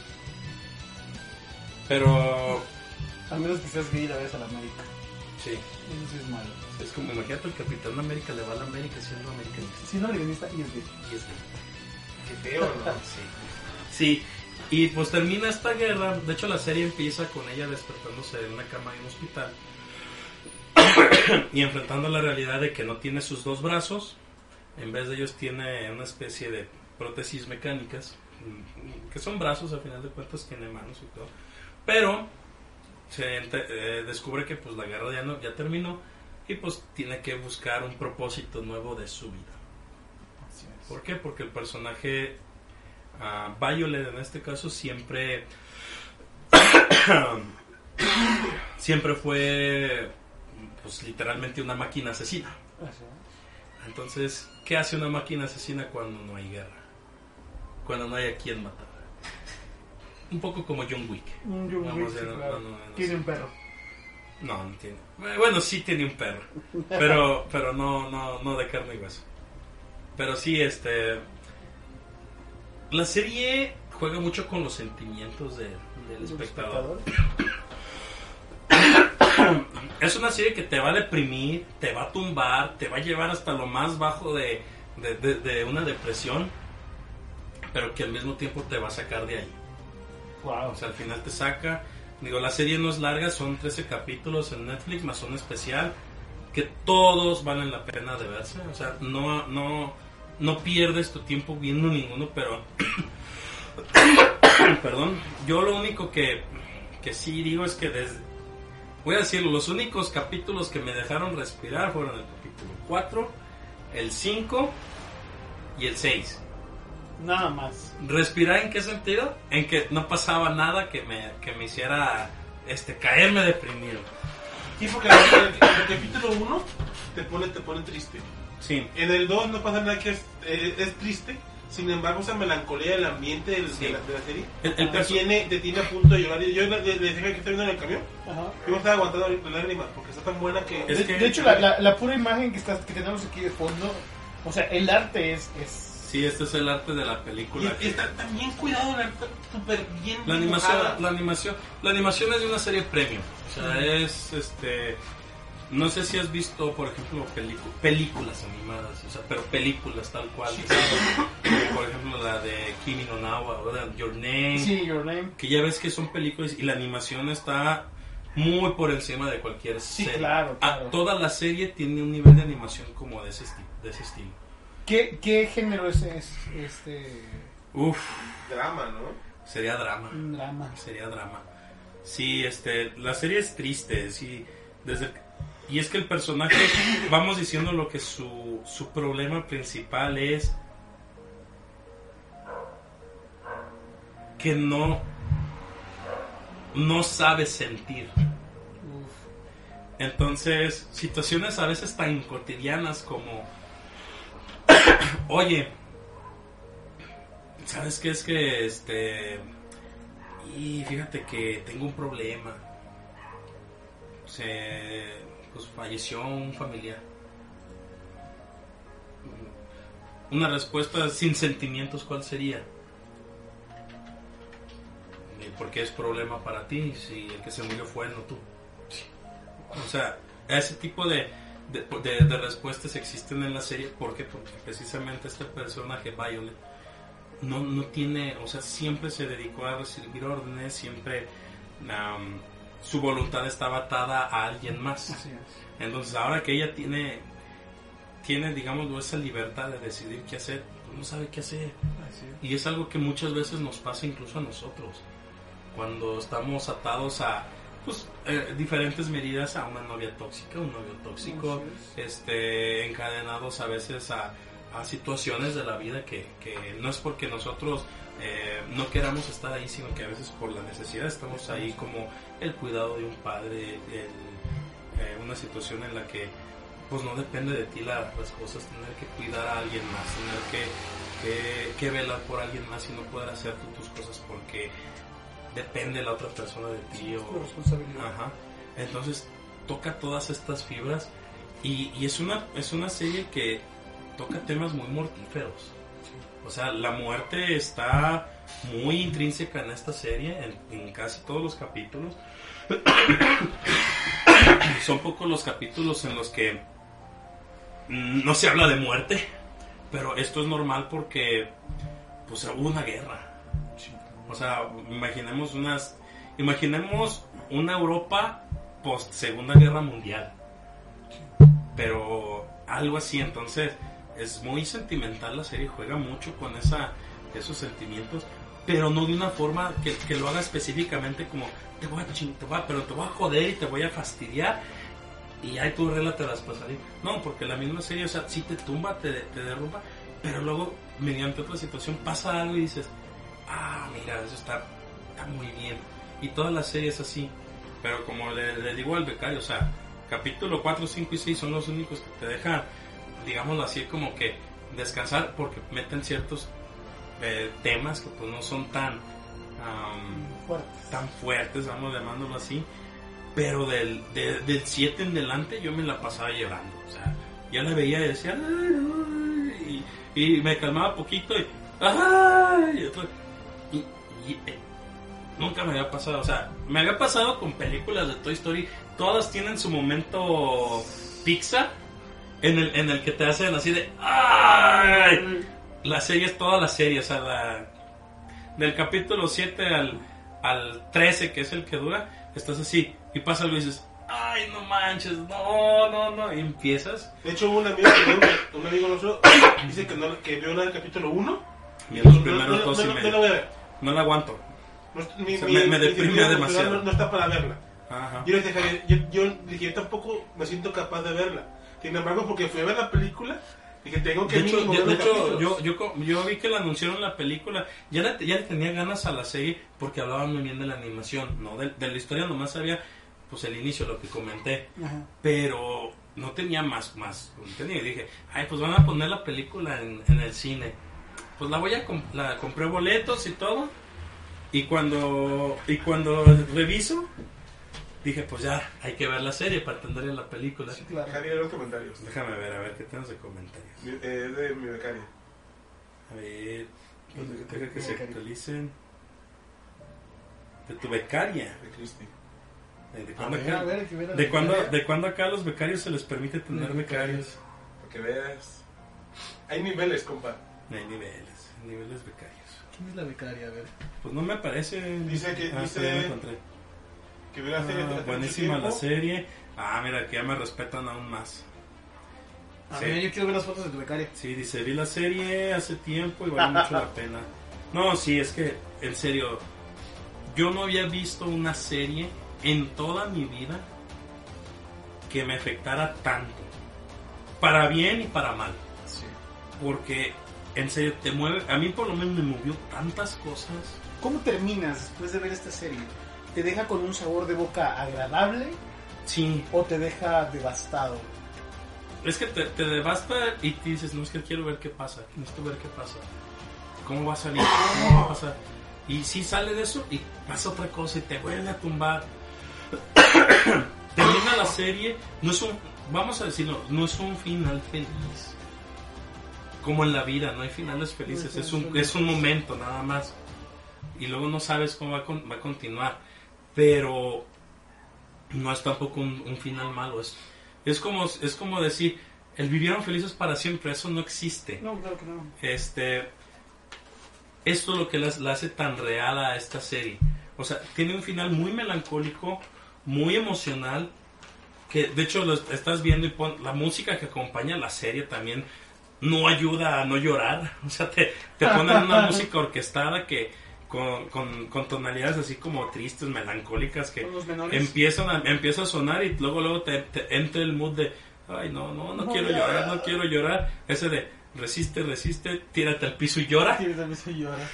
Pero A menos que seas gay y la ves a la América. sí, Eso sí es malo. es como imagínate el Capitán América le va a la América siendo americanista. Si no, organista y es gay. Y es gay. Qué feo, ¿no? Sí. Sí. Y pues termina esta guerra. De hecho la serie empieza con ella despertándose en una cama de un hospital y enfrentando la realidad de que no tiene sus dos brazos. En vez de ellos tiene una especie de prótesis mecánicas, que son brazos, al final de cuentas tiene manos y todo. Pero se eh, descubre que pues la guerra ya, no, ya terminó y pues tiene que buscar un propósito nuevo de su vida. Así es. ¿Por qué? Porque el personaje uh, Violet en este caso siempre siempre fue pues literalmente una máquina asesina. Así es. Entonces, ¿qué hace una máquina asesina cuando no hay guerra? Cuando no hay a quien matar. Un poco como John Wick. Un John Vamos Wick, a- sí, no, claro. no, no, no Tiene sé. un perro. No, no tiene. Bueno, sí tiene un perro, pero pero no no no de carne y hueso. Pero sí, este, la serie juega mucho con los sentimientos de, del ¿El espectador. espectador? Es una serie que te va a deprimir, te va a tumbar, te va a llevar hasta lo más bajo de, de, de, de una depresión, pero que al mismo tiempo te va a sacar de ahí. Wow. O sea, al final te saca. Digo, la serie no es larga, son trece capítulos en Netflix, más un especial, que todos valen la pena de verse. O sea, no, no, no pierdes tu tiempo viendo ninguno, pero... Perdón, yo lo único que, que sí digo es que desde... Voy a decirlo, los únicos capítulos que me dejaron respirar fueron el capítulo cuatro, el cinco y el seis. Nada más. ¿Respirar en qué sentido? En que no pasaba nada que me, que me hiciera este, caerme deprimido. Sí, porque en el, en el capítulo uno te pone, te pone triste. Sí. En el dos no pasa nada que es, eh, es triste. Sin embargo, esa melancolía del ambiente del- Sí. de, la, de la serie El, el te perso- tiene, te tiene a punto de llorar. Y yo le, le, le dije que estoy viendo en el camión. Ajá. Yo me estaba aguantando las lágrimas porque está tan buena que... Es De, que- de hecho, la, la, la pura imagen que, estás, que tenemos aquí de fondo, o sea, el arte es, es, Sí, Sí, este es el arte de la Y, película. y está también cuidado, la neta, súper bien La animación, dibujada. la animación, la animación es de una serie premium. O sea, es este. No sé si has visto, por ejemplo, pelicu- películas animadas, o sea, pero películas tal cual. Como, por ejemplo, la de Kimi no Nawa, o de Your Name. Sí, Your Name. Que ya ves que son películas y la animación está muy por encima de cualquier Sí, serie. claro, Ah, claro. toda la serie tiene un nivel de animación como de ese, esti- de ese estilo. ¿Qué, qué género es, es este Uf, Drama, ¿no? sería drama. un drama? Sería drama. Sí, este, la serie es triste, sí, desde y es que el personaje, vamos diciendo lo que su, su problema principal es que no no sabe sentir. Uf. Entonces, situaciones a veces tan cotidianas como oye, ¿sabes qué? Es que este y fíjate que tengo un problema. Se pues falleció un familiar. Una respuesta sin sentimientos, ¿cuál sería? ¿Y por qué es problema para ti si el que se murió fue él, no tú? O sea, ese tipo de, de, de, de respuestas existen en la serie. ¿Por qué? Porque precisamente este personaje, Violet, no, no tiene, o sea, siempre se dedicó a recibir órdenes, siempre um, su voluntad estaba atada a alguien más. Así es. Entonces ahora que ella tiene, tiene digamos, esa libertad de decidir qué hacer, pues no sabe qué hacer. Así es. Y es algo que muchas veces nos pasa incluso a nosotros, cuando estamos atados a pues, eh, diferentes medidas, a una novia tóxica, un novio tóxico, Así es. este, encadenados a veces a, a situaciones de la vida que, que no es porque nosotros eh, no queramos estar ahí, sino que a veces por la necesidad estamos ahí, como el cuidado de un padre, el, eh, una situación en la que pues no depende de ti la, las cosas, tener que cuidar a alguien más, tener que, que, que velar por alguien más y no poder hacer tú tus cosas porque depende la otra persona de ti. Es o, tu responsabilidad. Ajá. Entonces toca todas estas fibras y, y es una es una serie que toca temas muy mortíferos. O sea, la muerte está muy intrínseca en esta serie, en, en casi todos los capítulos. Son pocos los capítulos en los que no se habla de muerte, pero esto es normal porque pues hubo una guerra. O sea, imaginemos unas imaginemos una Europa post Segunda Guerra Mundial. Pero algo así, entonces es muy sentimental la serie, juega mucho con esa esos sentimientos, pero no de una forma que, que lo haga específicamente como te voy a ching, te voy a, pero te voy a joder y te voy a fastidiar y ahí tu regla te las pasaría. No, porque la misma serie, o sea, sí te tumba, te, te derrumba, pero luego mediante otra situación pasa algo y dices, ah, mira, eso está, está muy bien. Y toda la serie es así, pero como le, le digo al becario, o sea, capítulo cuatro, cinco y seis son los únicos que te dejan, digámoslo así, como que descansar, porque meten ciertos eh, temas que pues no son tan um, Fuertes. tan fuertes, vamos llamándolo así, pero del, de, del siete en delante yo me la pasaba llorando, o sea, ya la veía y decía ay, y, y me calmaba poquito y, ay, y, otro, y, y eh, nunca me había pasado, o sea, me había pasado con películas de Toy Story, todas tienen su momento Pixar en el, en el que te hacen así de ¡ay! La serie es toda la serie, o sea, la, del capítulo siete al, al trece, que es el que dura, estás así, y pasa algo y dices, ¡ay, no manches! No, no, no, y empiezas. De hecho, un amigo, un, un amigo nuestro dice que, no, que vio el capítulo uno Y en los no, primeros no, no, dos y no, no, medio. no lo voy a ver. No la aguanto. No, mi, O sea, mi- me- me mi deprime sentido demasiado. emocional No, no está para verla. Ajá. Yo le dije, Javier, yo, yo dije, yo tampoco me siento capaz de verla. Sin embargo, porque fui a ver la película, dije, tengo que De hecho, mínimo yo, ver de los hecho capítulos. yo, yo, co- yo vi que la anunciaron la película, ya le, ya le tenía ganas a la serie porque hablaban muy bien de la animación, no de, de la historia, nomás sabía pues el inicio, lo que comenté, Ajá. pero no tenía más, más contenido. Y dije, ay, pues van a poner la película en, en el cine. Pues la voy a comp- la compré boletos y todo. Y cuando y cuando reviso, dije, pues ya, hay que ver la serie para entender la película. Sí, claro. Javier, los comentarios. Déjame ver, a ver qué tenemos de comentarios. Mi- eh, Es de mi becaria. A ver, deja que se actualicen. De tu becaria. De Cristi. ¿De A cuándo ver, acá, a ver, que ver a la de cuándo, becaria. de cuándo acá a los becarios se les permite tener Mm, becarios? Para que veas. Hay niveles, compa. No hay niveles, niveles becarios. ¿Quién es la becaria? A ver. Pues no me aparece. Dice que- Ah, dice- sí, ya lo encontré. Que vi la serie Ah, hace mucho buenísima la tiempo. serie. Ah, mira, que ya me respetan aún más. A Sí. ver, yo quiero ver las fotos de tu becaria. Sí, dice, vi la serie hace tiempo y vale mucho la pena. No, sí, es que, en serio, yo no había visto una serie en toda mi vida que me afectara tanto. Para bien y para mal. Sí. Porque, en serio, te mueve, a mí por lo menos me movió tantas cosas. ¿Cómo terminas después de ver esta serie? ¿Te deja con un sabor de boca agradable Sí, o te deja devastado? es que te, te devasta y te dices, no, es que quiero ver qué pasa, necesito ver qué pasa. ¿Cómo va a salir? ¿Cómo va a pasar? Y si sale de eso y pasa otra cosa y te vuelve a tumbar. Termina la serie, no es un, vamos a decirlo, no es un final feliz. Como en la vida, no hay finales felices, No hay es un, finales es un momento nada más. Y luego no sabes cómo va a, con- va a continuar. Pero no es tampoco un, un final malo. Es, es, como, es como decir, el vivieron felices para siempre, eso no existe. No, claro que no. Este, esto es lo que la, la hace tan real a esta serie. O sea, tiene un final muy melancólico, muy emocional, que de hecho lo estás viendo y pon, la música que acompaña la serie también no ayuda a no llorar. O sea, te, te ponen una música orquestada que con, con, con tonalidades así como tristes, melancólicas, que Con los menores. empiezan a, empieza a sonar y luego luego te, te entra el mood de ay no, no, no, No, quiero ya. llorar, no quiero llorar. Ese de resiste, resiste, tírate al piso y llora. Sí, también se llora.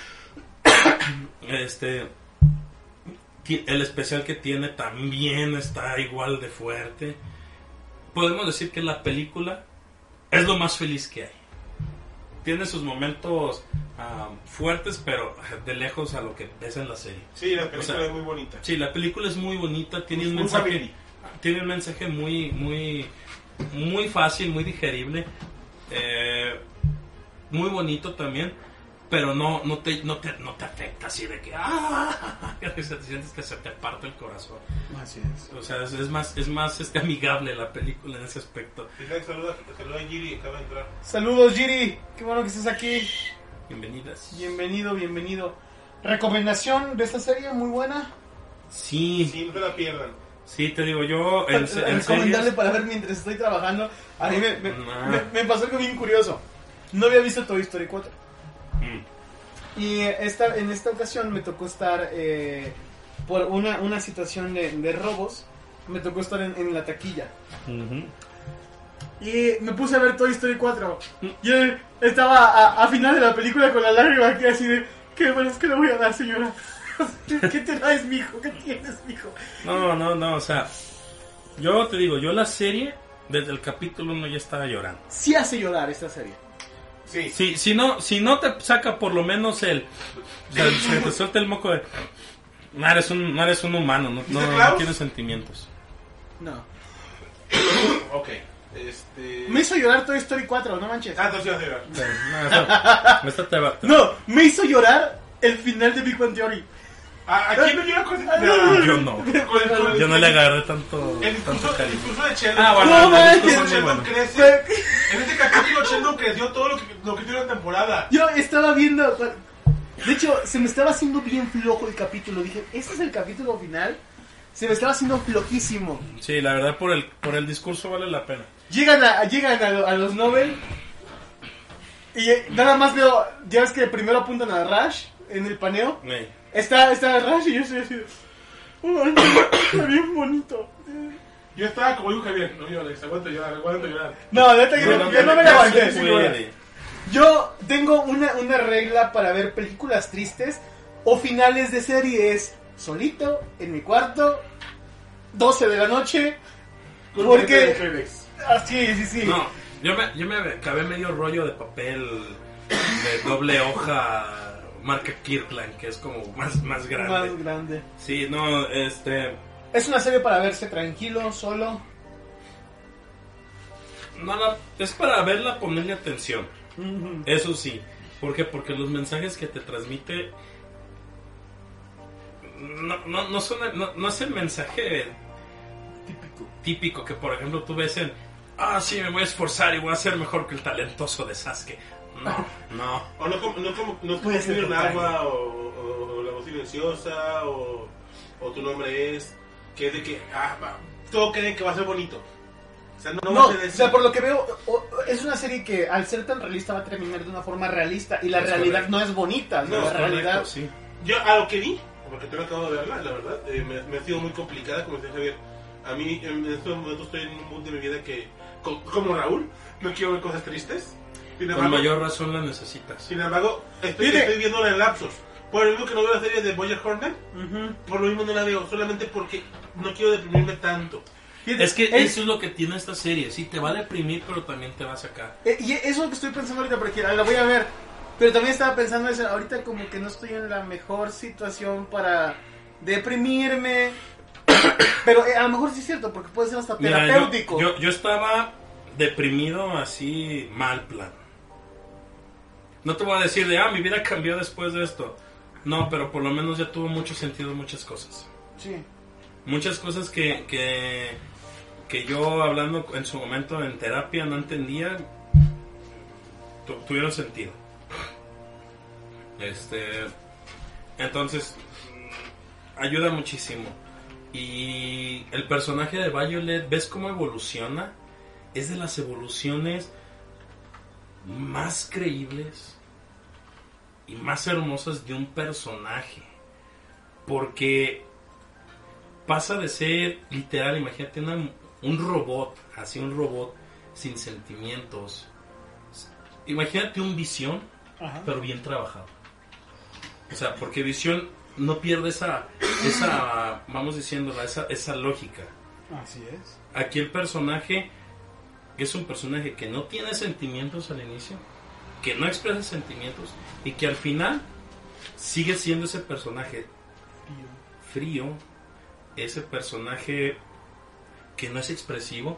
Este, ti- el especial que tiene también está igual de fuerte. Podemos decir que la película es lo más feliz que hay. Tiene sus momentos ah, fuertes, pero de lejos a lo que ves en la serie. Sí, la película O sea, es muy bonita. Sí, la película es muy bonita, tiene un Muy mensaje, family. tiene un mensaje muy, muy, muy fácil, muy digerible, eh, muy bonito también, pero no, no te, no te, no te afecta así de que, ¡ah! Que se te sientes que se te parte el corazón. Así es. O sea, es, es más, es más este, amigable la película en ese aspecto. Fíjate, saluda, saluda a Giri, acaba de entrar. Saludos, Giri. Qué bueno que estés aquí. Bienvenidas. Bienvenido, bienvenido. Recomendación de esta serie, muy buena. Sí, Sí, no te la pierdan. sí, te digo yo, en, en Recomendarle series, para ver mientras estoy trabajando. A mí me, me, Nah. me- me pasó algo bien curioso. No había visto Toy Story cuatro. Mm. Y esta, en esta ocasión me tocó estar eh, por una, una situación de, de robos. Me tocó estar en, en la taquilla. Ujú. Y me puse a ver Toy Story cuatro. Yo estaba a, a final de la película con la lágrima aquí así de, ¿qué bueno es que le voy a dar, señora? ¿Qué te traes, mijo? ¿Qué tienes, mijo? No, no, no, o sea, yo te digo, yo la serie, desde el capítulo uno ya estaba llorando. Sí hace llorar esta serie. Sí. Si, si, no, si no te saca por lo menos el... O sea, se te suelta el moco de... No eres un, no eres un humano, no, no, ¿Viste no Klaus? tienes sentimientos. No. Ok. Este. Me hizo llorar Toy Story cuatro, no manches. Ah, entonces ya O sea, no, eso- esto te va- te- No, me hizo llorar el final de Big Bang Theory. Ah, aquí no llora con Yo no. Con el- con el- Yo no le agarré tanto, El tanto discurso, el cariño. discurso de Sheldon. Ah, bueno, No, el manches, discurso es muy Sheldon bueno. crece. En este capítulo Sheldon creció todo lo que, lo que tiene la temporada. Yo estaba viendo... De hecho, se me estaba haciendo bien flojo el capítulo. Dije, ¿este es el capítulo final? Se me estaba haciendo flojísimo. Sí, la verdad por el, por el discurso vale la pena. Llegan a, llegan a, lo- a los Nobel y eh, nada más veo, ya ves que primero apuntan a Rush en el paneo. Ey. Está, está Rush y yo estoy así, "Ay, está bien bonito". Yo estaba como dijo Javier, no llores, aguanta llorar, aguanta llorar. No, neta que yo, yo no me la aguanté. se sí, güey. puede. Yo tengo una, una regla para ver películas tristes o finales de series solito, en mi cuarto, doce de la noche. Porque... Ah, sí, sí, sí. No, yo me, yo me acabé medio rollo de papel de doble hoja marca Kirkland, que es como más, más grande. Más grande. Sí, no, este... Es una serie para verse tranquilo, solo. No, la- es para verla, ponerle atención. Eso sí. ¿Por qué? Porque los mensajes que te transmite no, no, no, son, no, no es el mensaje Típico. típico que, por ejemplo, tú ves en, ah, sí, me voy a esforzar y voy a ser mejor que el talentoso de Sasuke. No, no. O no como, no como, no como Puede ser Fluir en Hokage. agua, o, o, o La voz silenciosa, o, o Tu nombre es, que es de que, ah, va, todo creen que va a ser bonito. O sea, no, no, No, va a ser o eso. sea, por lo que veo, o- es una serie que al ser tan realista va a terminar de una forma realista y la Es realidad correcto. no es bonita, No, no, la es realidad... Correcto, sí. Yo a lo que vi, porque tengo acabo de verla, la verdad, eh, me, me ha sido muy complicada, como decía Javier. A mí en estos momentos estoy en un mood de mi vida que, co- como Raúl, no quiero ver cosas tristes. Sin Con embargo, mayor razón la necesitas. sin embargo estoy, Mire. estoy viéndola en lapsos. Por lo mismo que no veo la serie de Bojack Horseman, Ujú. por lo mismo no la veo, solamente porque no quiero deprimirme tanto. Es que Es- eso es lo que tiene esta serie. Sí, te va a deprimir, pero también te va a sacar. Eh, y eso es lo que estoy pensando ahorita, porque la voy a ver. Pero también estaba pensando eso, ahorita como que no estoy en la mejor situación para deprimirme. Pero eh, a lo mejor sí es cierto, porque puede ser hasta Mira, yo, terapéutico. yo, yo estaba deprimido así, mal plan. No te voy a decir de, ah, mi vida cambió después de esto. No, pero por lo menos ya tuvo mucho sentido muchas cosas. Sí. Muchas cosas que, que, que yo hablando en su momento en terapia no entendía, tu- tuvieron sentido. Este, entonces, mm, ayuda muchísimo. Y el personaje de Violet, ¿ves cómo evoluciona? Es de las evoluciones más creíbles y más hermosas de un personaje. Porque pasa de ser literal, imagínate una- un robot, así un robot sin sentimientos. Imagínate un Visión, Ajá. pero bien trabajado. O sea, porque Visión no pierde esa, esa vamos diciéndola, esa, esa lógica. Así es. Aquí el personaje es un personaje que no tiene sentimientos al inicio, que no expresa sentimientos y que al final sigue siendo ese personaje frío, ese personaje que no es expresivo,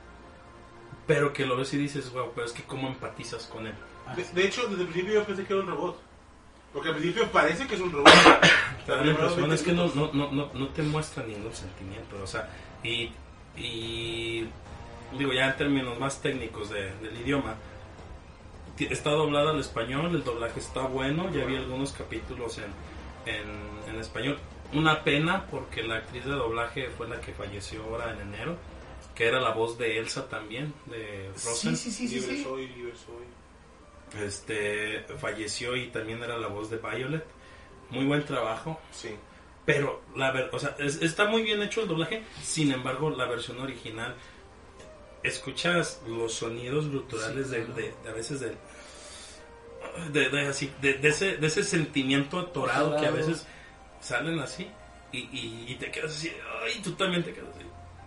pero que lo ves y dices, wow, pero es que cómo empatizas con él. De, de hecho, desde el principio yo pensé que era un robot. Porque al principio parece que es un robot. Pero la impresión es que no, no, no, no, no te muestra ningún sentimiento, o sea, y, y digo ya en términos más técnicos de, del idioma, ti- está doblada al español, el doblaje está bueno, ya vi algunos capítulos en, en, en español. Una pena porque la actriz de doblaje fue la que falleció ahora en enero, que era la voz de Elsa también, de Frozen. Sí, sí, sí, sí, Libre sí. soy, libre soy. Este falleció y también era la voz de Violet. Muy buen trabajo. Sí. Pero, la ver, o sea, es- está muy bien hecho el doblaje. Sin embargo, la versión original, escuchas los sonidos guturales de, de, de a veces de, de, de, así, de, de ese, de ese sentimiento atorado que a Atorado. veces salen así y, y, y te quedas así, ay, tú también te quedas así.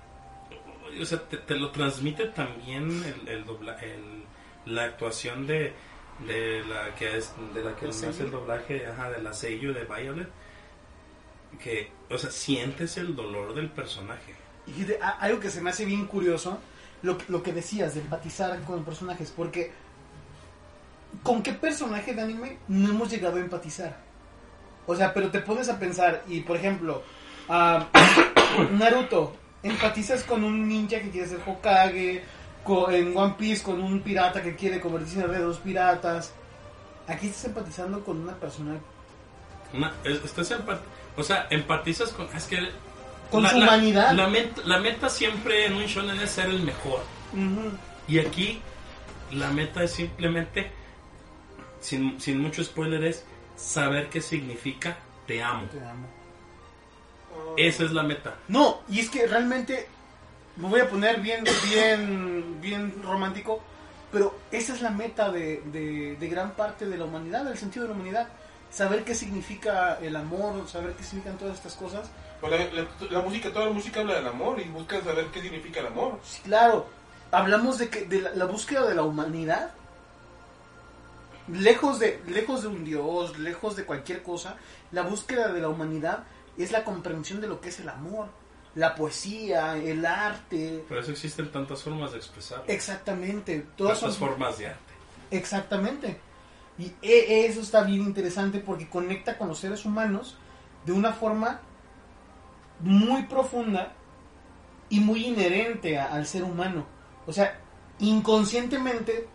O sea, te, te lo transmite también el, el dobla, el, la actuación de, de la que es de la que ¿El hace sello? el doblaje, ajá, de la sello de Violet, que, o sea, sientes el dolor del personaje. Y de- a- algo que se me hace bien curioso, lo, lo que decías de empatizar con personajes, porque ¿con qué personaje de anime no hemos llegado a empatizar? O sea, pero te pones a pensar, y por ejemplo, ah, Naruto, empatizas con un ninja que quiere ser Hokage, co- en One Piece con un pirata que quiere convertirse en el rey de dos piratas. Aquí estás empatizando con una persona, Una, es- estás empat- o sea, empatizas con, es que con la- su la- humanidad. La, meta, la meta siempre en un shonen es ser el mejor. Ujú. Y aquí la meta es simplemente, sin, sin mucho spoiler, es saber qué significa te amo. Te amo. Esa es la meta. No, y es que realmente me voy a poner bien, bien, bien romántico, pero esa es la meta de, de, de gran parte de la humanidad, del sentido de la humanidad. Saber qué significa el amor, saber qué significan todas estas cosas. Pues la, la- la música, toda la música habla del amor y buscan saber qué significa el amor. Sí, claro, hablamos de que de la, la búsqueda de la humanidad, lejos de, lejos de un dios, lejos de cualquier cosa, la búsqueda de la humanidad es la comprensión de lo que es el amor, la poesía, el arte. Por eso existen tantas formas de expresarlo. Exactamente, todas Tantas son formas de arte. exactamente. Y e- eso está bien interesante porque conecta con los seres humanos de una forma muy profunda y muy inherente a- al ser humano. O sea, inconscientemente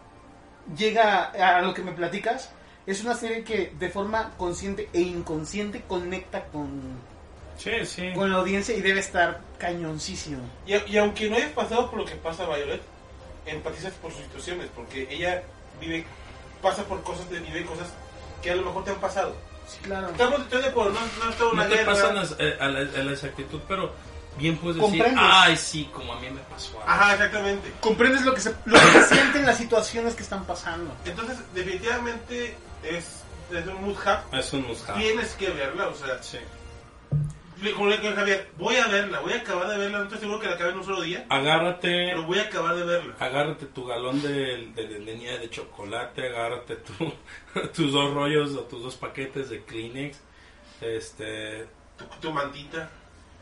llega a, a lo que me platicas. Es una serie que de forma consciente e inconsciente conecta con, Sí, sí. con la audiencia y debe estar cañoncísimo. Y, y aunque no hayas pasado por lo que pasa a Violet, empatizas por sus situaciones, porque ella vive, pasa por cosas, de, vive cosas que a lo mejor te han pasado. Sí, claro. Estamos, estoy de acuerdo, no, no es toda una No te guerra. pasan a, a la, a la exactitud, pero bien puedes decir, Comprendes. ay, sí, como a mí me pasó algo. Ajá, exactamente. Comprendes lo que se, lo que se sienten las situaciones que están pasando. Entonces, definitivamente es, es un must-have. Es un must have. Tienes que verla, o sea, Sí. le- como le dije a Javier, voy a verla, voy a acabar de verla, no estoy seguro que la acabe en un solo día, Agárrate, pero voy a acabar de verla. agárrate tu galón de, de, de, de nieve de chocolate, agárrate tu, tus dos rollos o tus dos paquetes de Kleenex, este, Tu, tu mantita.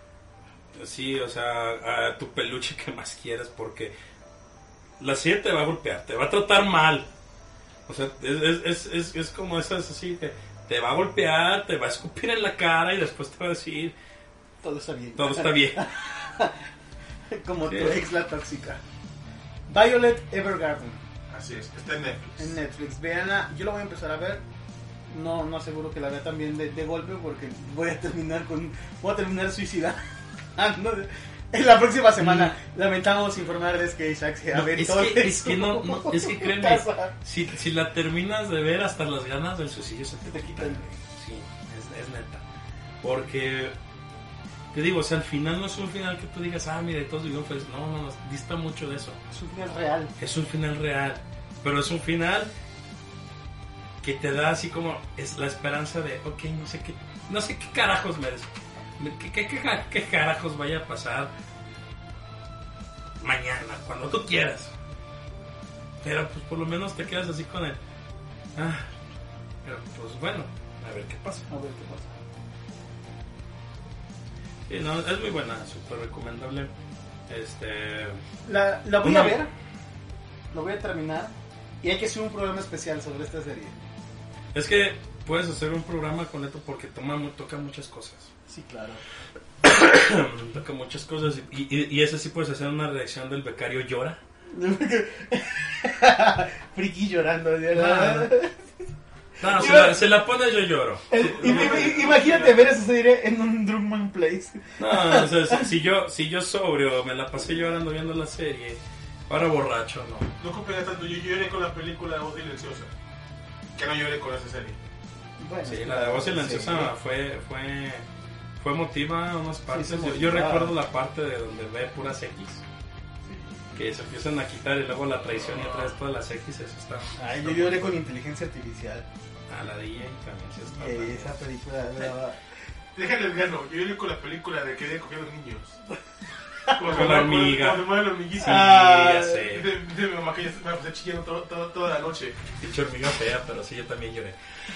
sí, o sea, a tu peluche que más quieras, porque la serie te va a golpear, te va a tratar mal. O sea, es, es, es, es, es como esas así que te va a golpear, te va a escupir en la cara y después te va a decir, Todo está bien. todo está bien. Como Sí. tu ex la tóxica. Violet Evergarden Así es, está en Netflix. en Netflix. Veanla, yo la voy a empezar a ver. No, no aseguro que la vea también de, de golpe porque voy a terminar con. Voy a terminar suicidando. En la próxima semana lamentamos informarles que Isaac se No, aventó es que, de es que no, su no, es que créeme, casa. si, si la terminas de ver, hasta las ganas del suicidio se te, Se te quitan. Sí, es, es neta. Porque, te digo, o sea, al final no es un final que tú digas, ah, mira, y todos vivieron felices. No, no, no, dista mucho de eso. Es un final real. Es un final real, pero es un final que te da así como es la esperanza de, ok, no sé qué, no sé qué carajos me des, qué, qué, qué, qué carajos vaya a pasar mañana, cuando tú quieras. Pero pues por lo menos te quedas así con el, ah, pero pues bueno, a ver qué pasa. A ver qué pasa. Sí, no, es muy buena, súper recomendable. Este, La, la voy Una- a ver. Lo voy a terminar. Y hay que hacer un programa especial sobre esta serie. es que puedes hacer un programa con esto porque toma, mu- toca muchas cosas. Sí, claro. Toca muchas cosas y, y, y ese sí puedes hacer una reacción del becario llora. Friki llorando. Ah. No, se la, se la pone yo lloro. El- i- i- imagínate ver esa serie en un Drugman Place. No, o sea, si, si yo si yo sobrio me la pasé llorando viendo la serie, ahora borracho no. No copié tanto, yo lloré con la película Voz Silenciosa. Que no lloré con esa serie. Bueno, Sí, la de Voz Silenciosa sí. fue fue fue emotiva en unas partes. se yo, yo emotivaba. recuerdo la parte de donde ve puras X, que se empiezan a quitar y luego la traición y otra vez todas las X, eso está. Ay, yo lloré con inteligencia artificial. A la de E A también sí está. Eh, bueno. esa película daba- Déjale el gano, yo lloré con la película de que había cogido a los niños. Con la hormiga. Con la hormiguita. Sí, Ah, ya sé. De, de mi mamá que ya se me pasé chillando todo, todo- toda la noche. Dicho hormiga fea, pero sí, yo también lloré.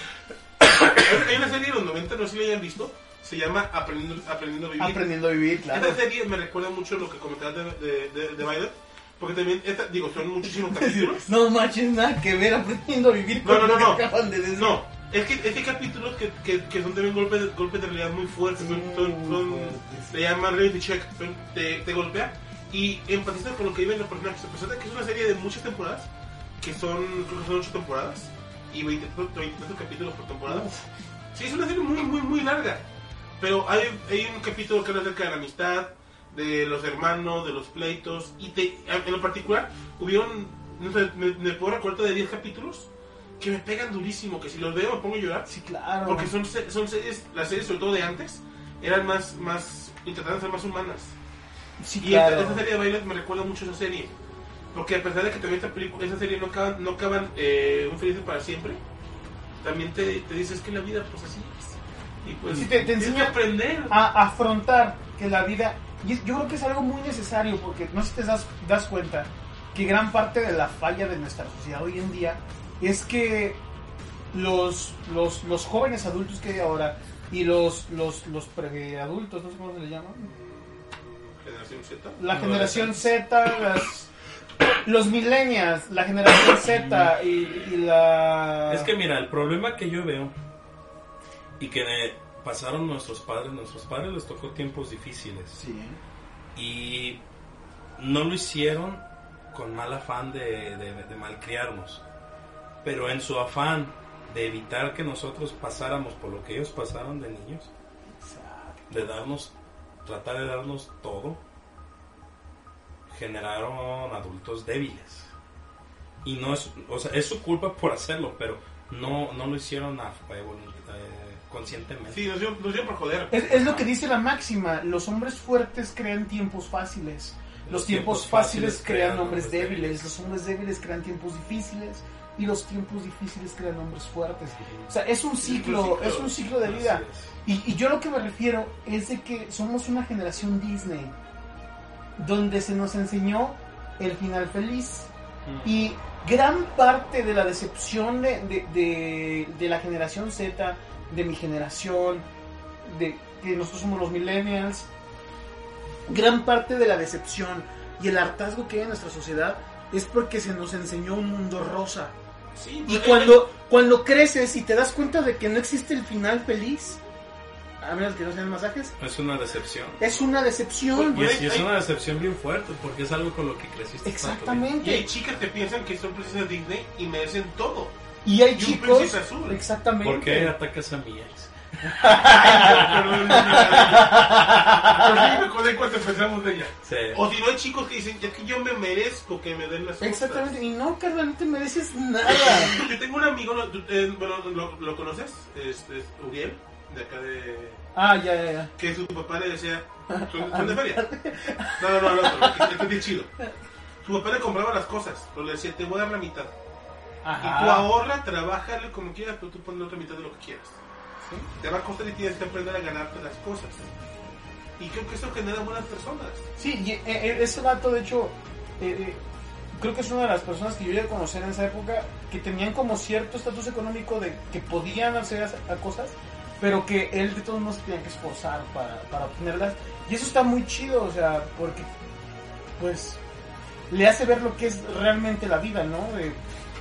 Hay hay una serie de los noventa, no sé si la hayan visto, se llama Aprendiendo, Aprendiendo a Vivir. Aprendiendo a vivir, claro. Esta serie me recuerda mucho lo que comentabas de, de, de, de Violet, porque también, esta, digo, son muchísimos capítulos. No manches, nada que ver aprendiendo a vivir con No, no, lo no, que no. acaban de decir. No, es que, es que hay capítulos que, que, que son también golpes, golpes de realidad muy fuertes, son, son, son- Muy fuertes. se llaman reality check, son- te, te golpea y empatizas con lo que viven los personajes, a pesar de que es una serie de muchas temporadas, que son, creo que son ocho temporadas y veinte capítulos por temporada. Uf. Sí, es una serie muy, muy, muy larga. Pero hay, hay un capítulo que habla acerca de la amistad, de los hermanos, de los pleitos. Y te, en lo particular, hubieron, no sé, me, me puedo recordar de diez capítulos que me pegan durísimo. Que si los veo me pongo a llorar. Sí, claro. Porque son, se- son series, las series sobre todo de antes, eran más, más, intentaban ser más humanas. Sí, Y claro. esta, esta serie de Violet me recuerda mucho a esa serie. Porque a pesar de que también esta película, esa serie no acaban, no acaban eh, un feliz para siempre, también te, te dices que la vida pues así es. Y pues Sí, te- te tienes enseña que aprender. a afrontar que la vida, y es- yo creo que es algo muy necesario porque no sé si te das, das cuenta que gran parte de la falla de nuestra sociedad hoy en día es que los, los, los jóvenes adultos que hay ahora y los, los, los preadultos, no sé cómo se les llama, Generación Z. la generación Z, las, los millennials, la generación Z y, y la... Es que mira, el problema que yo veo y que eh, pasaron nuestros padres, nuestros padres les tocó tiempos difíciles. Sí. Y no lo hicieron con mal afán de, de, de malcriarnos, pero en su afán de evitar que nosotros pasáramos por lo que ellos pasaron de niños, de darnos, tratar de darnos todo, generaron adultos débiles. Y no es, o sea, es su culpa por hacerlo, pero no, no lo hicieron a, eh, conscientemente. Sí, nos dio, nos dio por joder. Es, es lo que dice la máxima, los hombres fuertes crean tiempos fáciles, los, Los tiempos, tiempos fáciles, fáciles crean crean hombres hombres débiles, débiles. los hombres débiles crean tiempos difíciles y los tiempos difíciles crean hombres fuertes. O sea, es un ciclo, es un ciclo de vida. Así es. Y, y yo lo que me refiero es de que somos una generación Disney, donde se nos enseñó el final feliz. Mm. Y gran parte de la decepción de, de, de, de la generación Z, de mi generación, de que nosotros somos los millennials, gran parte de la decepción y el hartazgo que hay en nuestra sociedad es porque se nos enseñó un mundo rosa. Sí, Y eh, cuando, cuando creces y te das cuenta de que no existe el final feliz, a menos que no sean masajes, Es una decepción. es una decepción. Y es, y es hay- una decepción bien fuerte porque es algo con lo que creciste. tanto tiempo. Y Exactamente. hay chicas que piensan que son princesas Disney y merecen todo. Y hay y un chicos, príncipe azul. exactamente. ¿Por qué atacas a mi ex? Perdón, Pero sí me acordé cuando empezamos de ella. Sí. O si no, hay chicos que dicen, ya que yo me merezco que me den las cosas. Exactamente. Y no, carnal, no te mereces nada. Yo tengo un amigo, ¿no? Tú, eh, bueno, ¿lo, lo conoces? Este, es Uriel, de acá de... Ah, ya, ya, ya. Que su papá le decía, ¿son, son de feria? No, no, no, no, no, es que es bien chido. Su papá le compraba las cosas, pero le decía, te voy a dar la mitad. Y tú ahorra, trabájale como quieras, pero tú pones la otra mitad de lo que quieras. ¿Sí? Te va a costar y tienes que aprender a ganarte las cosas. Y creo que eso genera buenas personas. Sí, y, eh, eh, ese vato, de hecho, eh, eh, creo que es una de las personas que yo llegué a conocer en esa época que tenían como cierto estatus económico de que podían hacer as- a cosas, pero que él de todos modos se tenía que esforzar para, para obtenerlas. Y eso está muy chido, o sea, porque, pues, le hace ver lo que es realmente la vida, ¿no? De,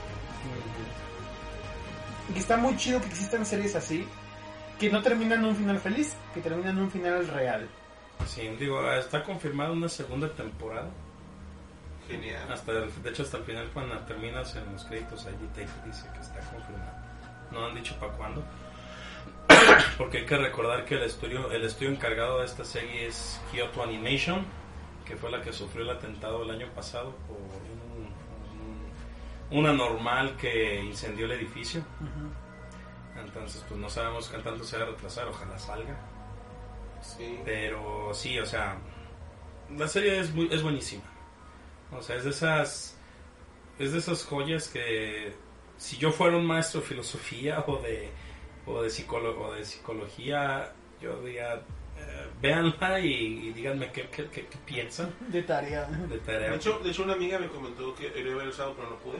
y está muy chido que existan series así, que no terminan en un final feliz, que terminan en un final real. Sí, digo, está confirmada una segunda temporada. Genial. Hasta el- de hecho, hasta el final, cuando terminas en los créditos, ahí te dice que está confirmado. No han dicho para cuándo. Porque hay que recordar que el estudio, el estudio encargado de esta serie es Kyoto Animation, que fue la que sufrió el atentado el año pasado por un, un- una normal que incendió el edificio. Entonces, pues no sabemos qué tanto se va a retrasar, ojalá salga. Sí. Pero sí, o sea, la serie es muy, es buenísima. O sea, es de esas es de esas joyas que si yo fuera un maestro de filosofía o de o de psicolo- o de psicología, yo diría, eh, véanla y, y díganme qué, qué, qué, qué piensan De tarea. de tarea. De hecho, de hecho, una amiga me comentó que iba a haber usado, pero no pude.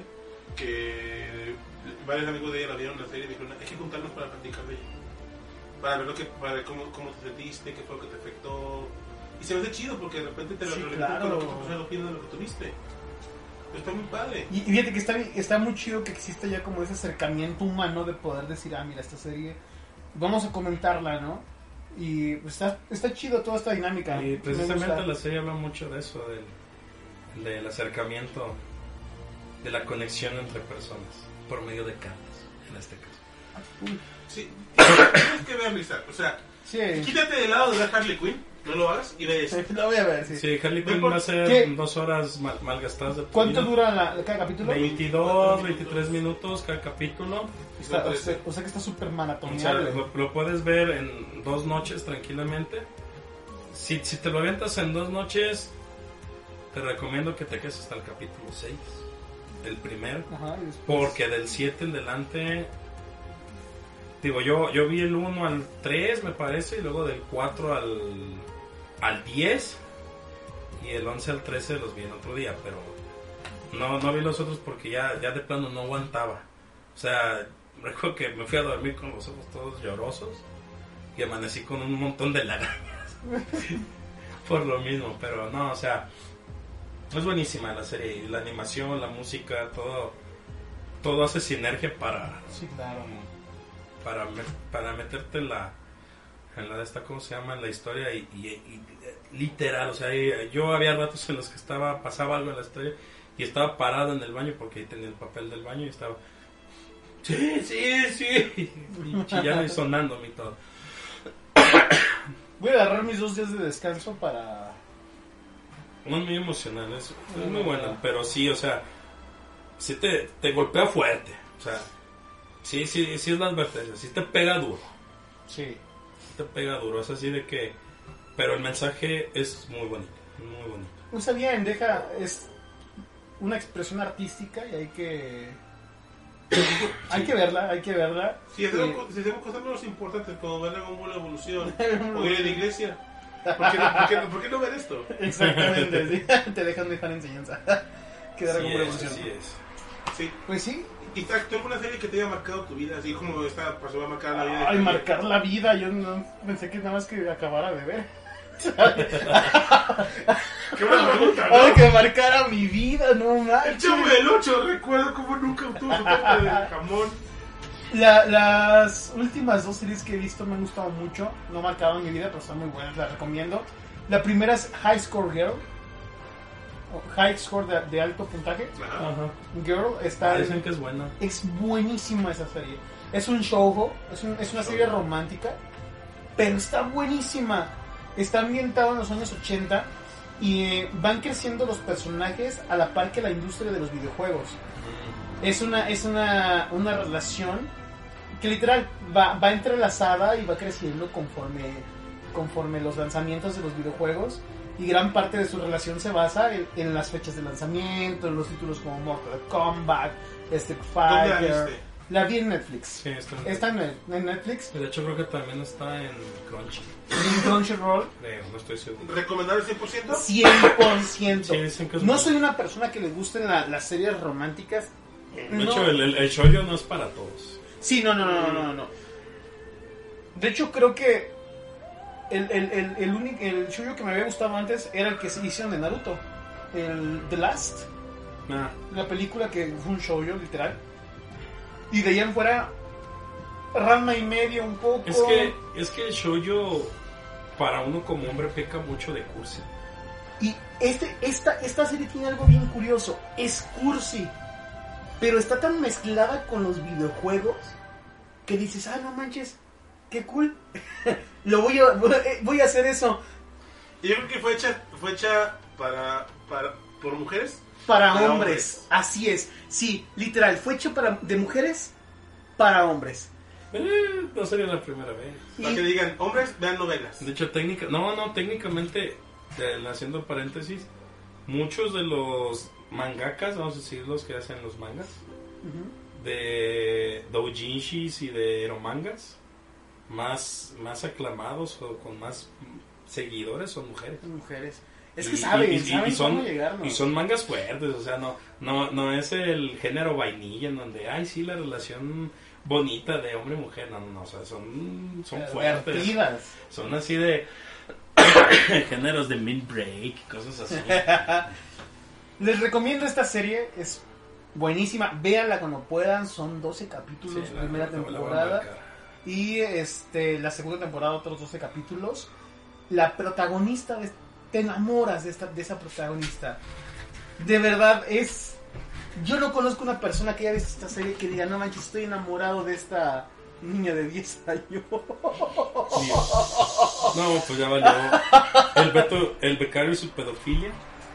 Que varios amigos de ella la vieron en la serie y dijeron, hay que juntarnos para platicar de ella. Para ver, lo que, para ver cómo, cómo te sentiste, qué fue lo que te afectó. Y se me hace chido porque de repente te lo Sí, realitas claro. con lo que otras personas opinan de lo que tuviste. Está muy padre. Y, y fíjate que está, está muy chido que exista ya como ese acercamiento humano de poder decir, ah, mira, esta serie, vamos a comentarla, ¿no? Y pues, está, está chido toda esta dinámica. Y Me precisamente gusta. la serie habla mucho de eso, del, del acercamiento, de la conexión entre personas, por medio de cartas, en este caso. Sí, tienes que ver, Lisa. O sea, Sí, quítate del lado de ver Harley Quinn, no lo hagas y ve eso. lo voy a ver, sí. Sí, Harley Ve Quinn por- va a ser ¿Qué? dos horas mal, malgastadas de tu ¿Cuánto vida. dura la, cada capítulo? veintidós, veintitrés minutos cada capítulo. Está- o, sea, o sea que está súper O sea, maratoneable. lo, lo puedes ver en dos noches tranquilamente. Si, si te lo avientas en dos noches, te recomiendo que te quedes hasta el capítulo seis, el primero. Ajá, y después- Porque del siete en delante, digo, yo yo vi el uno al tres, me parece, y luego del cuatro al, al diez, y el once al trece los vi en otro día, pero no, no vi los otros porque ya, ya de plano no aguantaba. O sea, recuerdo que me fui a dormir con los ojos todos llorosos y amanecí con un montón de lagañas por lo mismo, pero no, o sea, Es buenísima la serie, la animación, la música, todo todo hace sinergia para Sí, claro. para me- para meterte en la en la de esta, ¿cómo se llama? En la historia y, y- y- literal, o sea, y- yo había ratos en los que estaba pasaba algo en la historia y estaba parado en el baño porque ahí tenía el papel del baño y estaba sí, sí, sí y chillando y sonándome y todo. Voy a agarrar mis dos días de descanso para... No es muy emocional, es, es muy buena, pero sí, o sea, sí te, te golpea fuerte, o sea, sí, sí, sí es la advertencia, sí te pega duro, Sí. sí te pega duro, es así de que, pero el mensaje es muy bonito, muy bonito. Usa bien, deja... Es una expresión artística y hay que... hay que verla, hay que verla. Si hacemos, Y- co- si hacemos cosas menos importantes como ver Dragon Ball Evolución o ir a la iglesia, ¿por qué, no, por, qué, no- por qué no ver esto? Exactamente, sí. Te dejan dejar enseñanza. Quedar Sí como es, revolución. así es. Sí. Pues sí. ¿Y tal, tú alguna serie que te haya marcado tu vida? Así como esta pasó a marcar la vida de Ay, Javier? marcar la vida. Yo no pensé que nada más que acabara de ver. Qué buena pregunta, Ay, ¿no? que marcara mi vida, no El manches. Chavo del ocho, recuerdo cómo nunca obtuvo su parte de jamón. La- las últimas dos series que he visto me han gustado mucho. No marcaron mi vida, pero están muy buenas, las recomiendo. La primera es High Score Girl. O High Score de, de alto puntaje. Ajá. Ajá. Girl está... Dicen que es buena. Es buenísima esa serie. Es un shoujo, es, un- es una serie romántica, pero está buenísima. Está ambientado en los años ochenta y eh, van creciendo los personajes a la par que la industria de los videojuegos. Es una, es una, una relación que literal va, va entrelazada y va creciendo conforme, conforme los lanzamientos de los videojuegos. Y gran parte de su relación se basa en, en las fechas de lanzamiento, en los títulos como Mortal Kombat, Street ¿Dónde la Fighter. viste? La vi en Netflix. Sí, está. Está en, Net- en Netflix, De hecho creo que también está en Crunchy, en Crunchyroll, creo, no estoy seguro. ¿Recomendable cien por ciento? cien por ciento. Sí, dicen que es No buena. soy una persona que le gusten la- las series románticas. De No. hecho el, el, el shoujo no es para todos. Sí, no, no, no, no, no, no. De hecho, creo que el, el, el, el, único, el shoujo que me había gustado antes era el que se hicieron de Naruto. El The Last, Ah, la película que fue un shoujo, literal. Y de ahí en fuera, Ranma y medio un poco. es que es que el shoujo para uno como hombre peca mucho de cursi. Y este, esta, esta serie tiene algo bien curioso. Es cursi, pero está tan mezclada con los videojuegos que dices, ah, no manches, qué cool. Lo voy a, voy a hacer eso Y yo creo que fue hecha, fue hecha para, para, por mujeres. para Para hombres. hombres. Así es. Sí, literal, fue hecho para, de mujeres para hombres. Eh, no sería la primera vez. Para que Y, digan, hombres, vean novelas. De hecho, técnica, no, no, técnicamente, eh, haciendo paréntesis, muchos de los mangakas, vamos a decir los que hacen los mangas, Ujú. de doujinshis y de eromangas, más, más aclamados o con más seguidores son mujeres. Mujeres. Es Y- que saben, y- y- saben y son, cómo llegarnos. y son mangas fuertes, o sea, no, no, no es el género vainilla en donde, ay, sí, la relación bonita de hombre y mujer, no, no, no, o sea, son, son fuertes, Pervertidas. son así de géneros de mid-break y cosas así. Les recomiendo esta serie, es buenísima, véanla cuando puedan, son doce capítulos, Sí, la- primera la- la voy a temporada, marcar. y este la segunda temporada otros doce capítulos. La protagonista, de- te enamoras de, esta, de esa protagonista, de verdad es... Yo no conozco una persona que haya visto esta serie que diga, no manches, estoy enamorado de esta niña de diez años. No, pues ya valió. El, Beto, el becario y su pedofilia.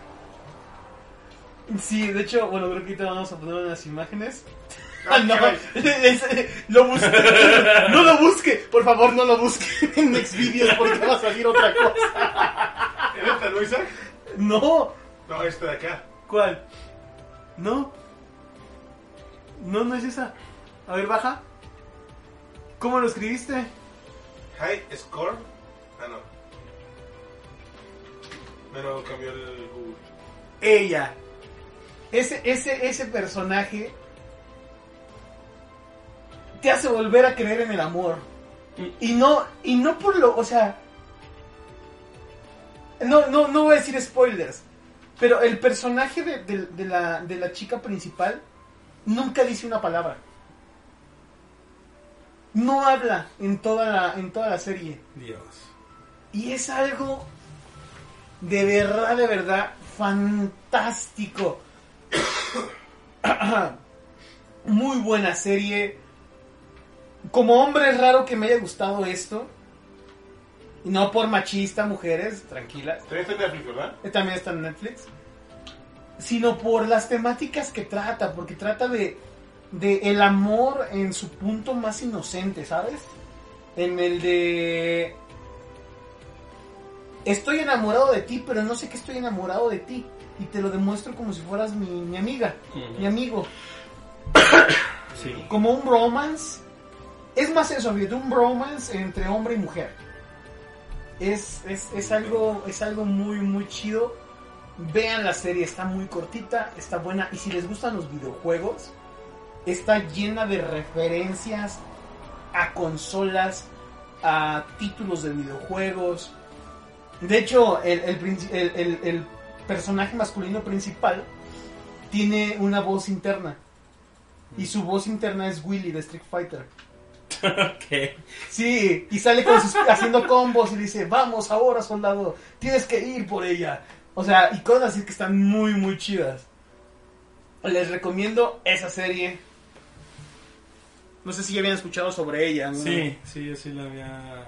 Sí, de hecho, bueno, creo que ahorita vamos a poner unas imágenes. Ah, no, es- lo busque. No lo busque, por favor, no lo busque en Xvideos porque va a salir otra cosa. ¿Es esta, no, Isaac? No, No, esta de acá. ¿cuál? No, no, no es esa. A ver, baja. ¿Cómo lo escribiste? High Score. Ah, no. Pero cambió el Google. Ella. Ese, ese, ese personaje te hace volver a creer en el amor. Y no, y no por lo, o sea, no, no, no voy a decir spoilers, Pero el personaje de, de, de, la, de la chica principal nunca dice una palabra. No habla en toda la, en toda la serie. Dios. Y es algo de verdad, de verdad fantástico. Muy buena serie. Como hombre es raro que me haya gustado esto. Y no por machista, mujeres, tranquilas. También está en Netflix, ¿verdad? Eh, También está en Netflix. Sino por las temáticas que trata. Porque trata de, de el amor en su punto más inocente, ¿sabes? En el de... Estoy enamorado de ti, pero no sé que estoy enamorado de ti. Y te lo demuestro como si fueras mi, mi amiga, uh-huh. mi amigo. Sí. Como un bromance. Es más eso, fíjate, un bromance entre hombre y mujer. Es, es, es, algo, es algo muy, muy chido. Vean la serie, está muy cortita, está buena. Y si les gustan los videojuegos, está llena de referencias a consolas, a títulos de videojuegos. De hecho, el, el, el, el, el personaje masculino principal tiene una voz interna. Y su voz interna es Willy de Street Fighter. Okay. Sí, y sale con sus, haciendo combos y dice, vamos ahora, soldado, tienes que ir por ella. O sea, y cosas así que están muy, muy chidas. Les recomiendo esa serie. No sé si ya habían escuchado sobre ella, ¿no? Sí, sí, yo sí la había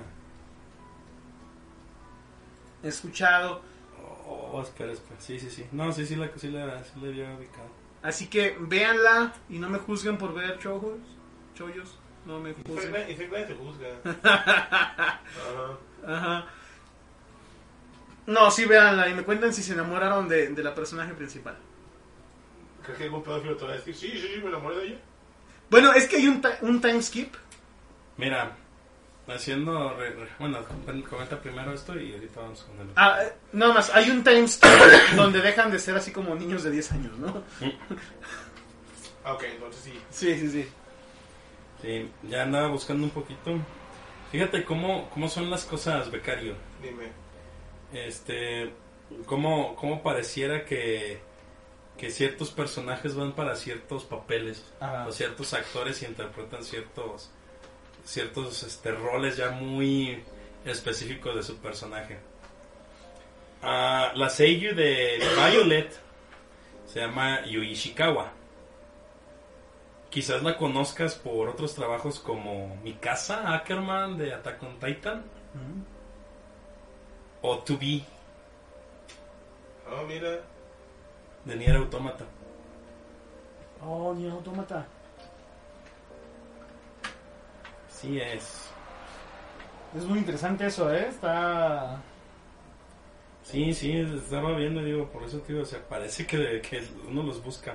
escuchado. Oh, oh, espera, espera. Sí, sí, sí. No, sí, sí la, sí la, sí la había ubicado. Así que véanla y no me juzguen por ver chojos, chollos. No me juzguen. Y si nadie te juzga. Ajá. Ajá. No, sí, véanla y me cuentan si se enamoraron de, de la personaje principal. ¿Crees que algún pedófilo te va a decir, sí, sí, sí, me enamoré de ella? Bueno, es que hay un, ta- un time skip. Mira, haciendo... Re, re, bueno, comenta primero esto y ahorita vamos con el... Ah, eh, nada más, hay un time skip donde dejan de ser así como niños de diez años, ¿no? Ok, entonces sí. Sí, sí, sí. Sí, ya andaba buscando un poquito. Fíjate cómo, cómo son las cosas, becario. Dime. Este, cómo, cómo pareciera que, que ciertos personajes van para ciertos papeles. Ajá. O ciertos actores y interpretan ciertos, ciertos este, roles ya muy específicos de su personaje. Uh, la seiyuu de Violet se llama Yui Ishikawa. Quizás la conozcas por otros trabajos como Mikasa Ackerman de Attack on Titan. Mm. O To Be Oh, mira. de Nier Automata. Oh, Nier Automata. Sí es. Es muy interesante eso, ¿eh? Está... Sí, sí, estaba viendo, digo, por eso, tío, o sea, parece que, que uno los busca.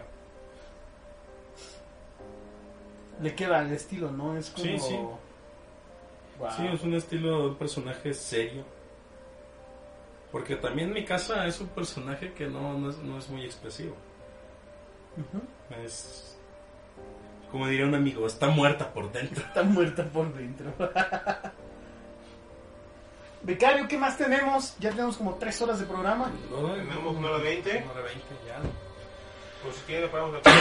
Le queda el estilo, ¿no? Es como... Sí, sí. Wow. Sí, es un estilo de un personaje serio. Porque también Mikasa es un personaje que no, no, es, no es muy expresivo. Uh-huh. Es... Como diría un amigo, está muerta por dentro. Está muerta por dentro. Becario, ¿qué más tenemos? Ya tenemos como tres horas de programa. ¿No? Tenemos una hora veinte. Una hora veinte ya. Pues si quieren, paramos aquí.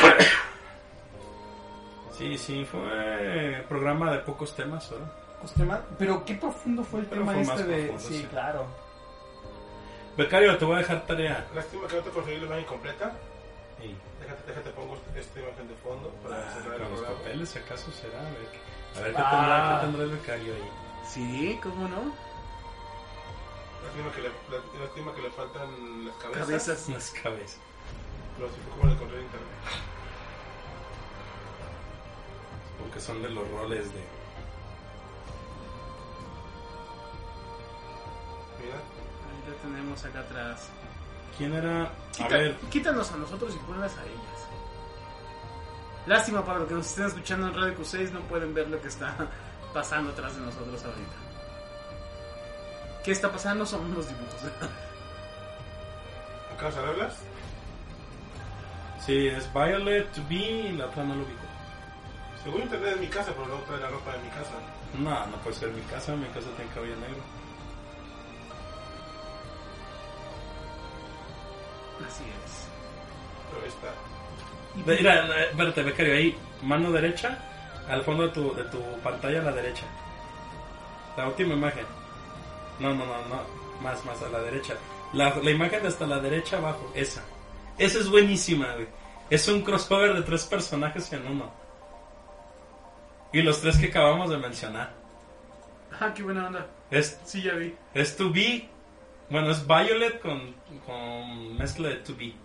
Sí, sí, fue programa de pocos temas, ¿verdad? Pocos temas. Pero qué profundo fue el Pero tema fue este más de... profundo, sí, sí. claro. Becario, te voy a dejar tarea. Lástima que no te conseguí la imagen completa. Sí. Déjate, déjate, pongo esta imagen de fondo para Ah, cerrar el con los programa. papeles, ¿acaso será? A ver, qué- a ver qué, Ah. tendrá, qué tendrá el becario ahí. Sí, ¿cómo no? Lástima que le, la- lástima que le faltan las cabezas. Cabezas. Ah. Las cabezas. Pero así fue como le encontré en internet. Porque son de los roles de... Mira. Ahí ya tenemos acá atrás. ¿Quién era? A Quita- ver, Quítanos a nosotros y ponlas a ellas. Lástima para los que nos estén escuchando en Radio Q seis, no pueden ver lo que está pasando atrás de nosotros ahorita. ¿Qué está pasando? Son unos dibujos. ¿Acabas de verlas? sí, es Violet, To Be y la otra no lo ubico. Según internet es mi casa, pero no trae la ropa de mi casa. No, no puede ser mi casa, mi casa tiene cabello negro. Así es. Pero ahí está. Ve- Mira, eh, espérate, becario, ahí, mano derecha, al fondo de tu, de tu pantalla a la derecha. La última imagen. No, no, no, no, más, más a la derecha. La, la imagen de hasta la derecha abajo, esa. Esa es buenísima, güey. Es un crossover de tres personajes en uno. Y los tres que acabamos de mencionar. Ah, qué buena onda. Es, Sí, ya vi. es to be. Bueno, es Violet con, con mezcla de to be.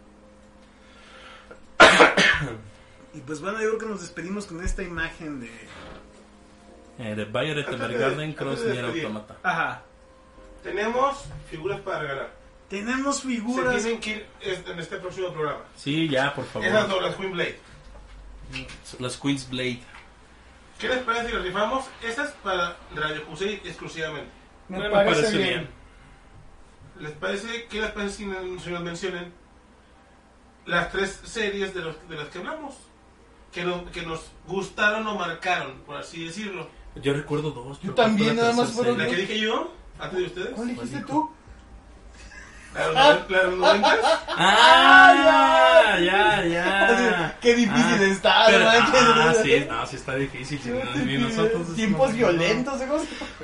Y pues bueno, yo creo que nos despedimos con esta imagen de... Eh, de Violet Antes de- Evergarden Cross antes de Nier despedir. Automata. Ajá. Tenemos figuras para regalar. Tenemos Se figuras... tienen que ir es- en este próximo programa. Sí, ya, por favor. Esas dos, las Queen Blade. Las Queen's Blade. ¿Qué les parece si las rifamos? Esas para Radio Kusei exclusivamente. Me, Me parece, parece bien. bien. ¿Les parece? ¿Qué les parece si nos, si nos mencionen las tres series de, los, de las que hablamos? Que, no- que nos gustaron o marcaron, por así decirlo. Yo recuerdo dos. Yo pero ¿cuál también, fue la nada más tercera fueron La serie? que dije yo, antes de ustedes. ¿Cuál dijiste dijo? tú? La de los noven- la de los noventas. Ah, ya, ya. Qué difícil Ah, está, pero- manches. ah, sí, no, sí está difícil. sí, no, ni nosotros Tiempos no- violentos, ¿eh?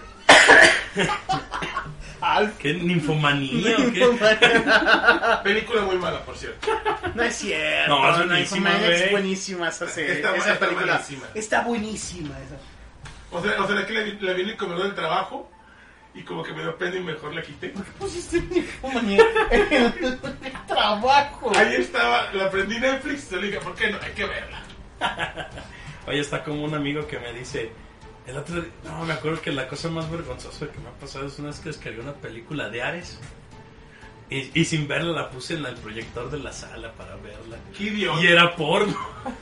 Alf. ¿Qué ninfomanía o qué? Película muy mala, por cierto. No es cierto. No, es buenísima, Infomaniacs güey. es buenísima esa serie. Está- esa está película. buenísima. Está buenísima esa. O sea, o sea que la, vi- la vi en el comedor del trabajo y como que me dio pena y mejor la quité. Pusiste Ninfomanía en el trabajo. Ahí estaba, la prendí Netflix y le dije, ¿por qué no? Hay que verla. Oye, está como un amigo que me dice. El otro día, no, me acuerdo que la cosa más vergonzosa que me ha pasado es una vez que descargué una película de Ares. Y, y sin verla la puse en el proyector de la sala para verla. Qué idiota. Y era porno.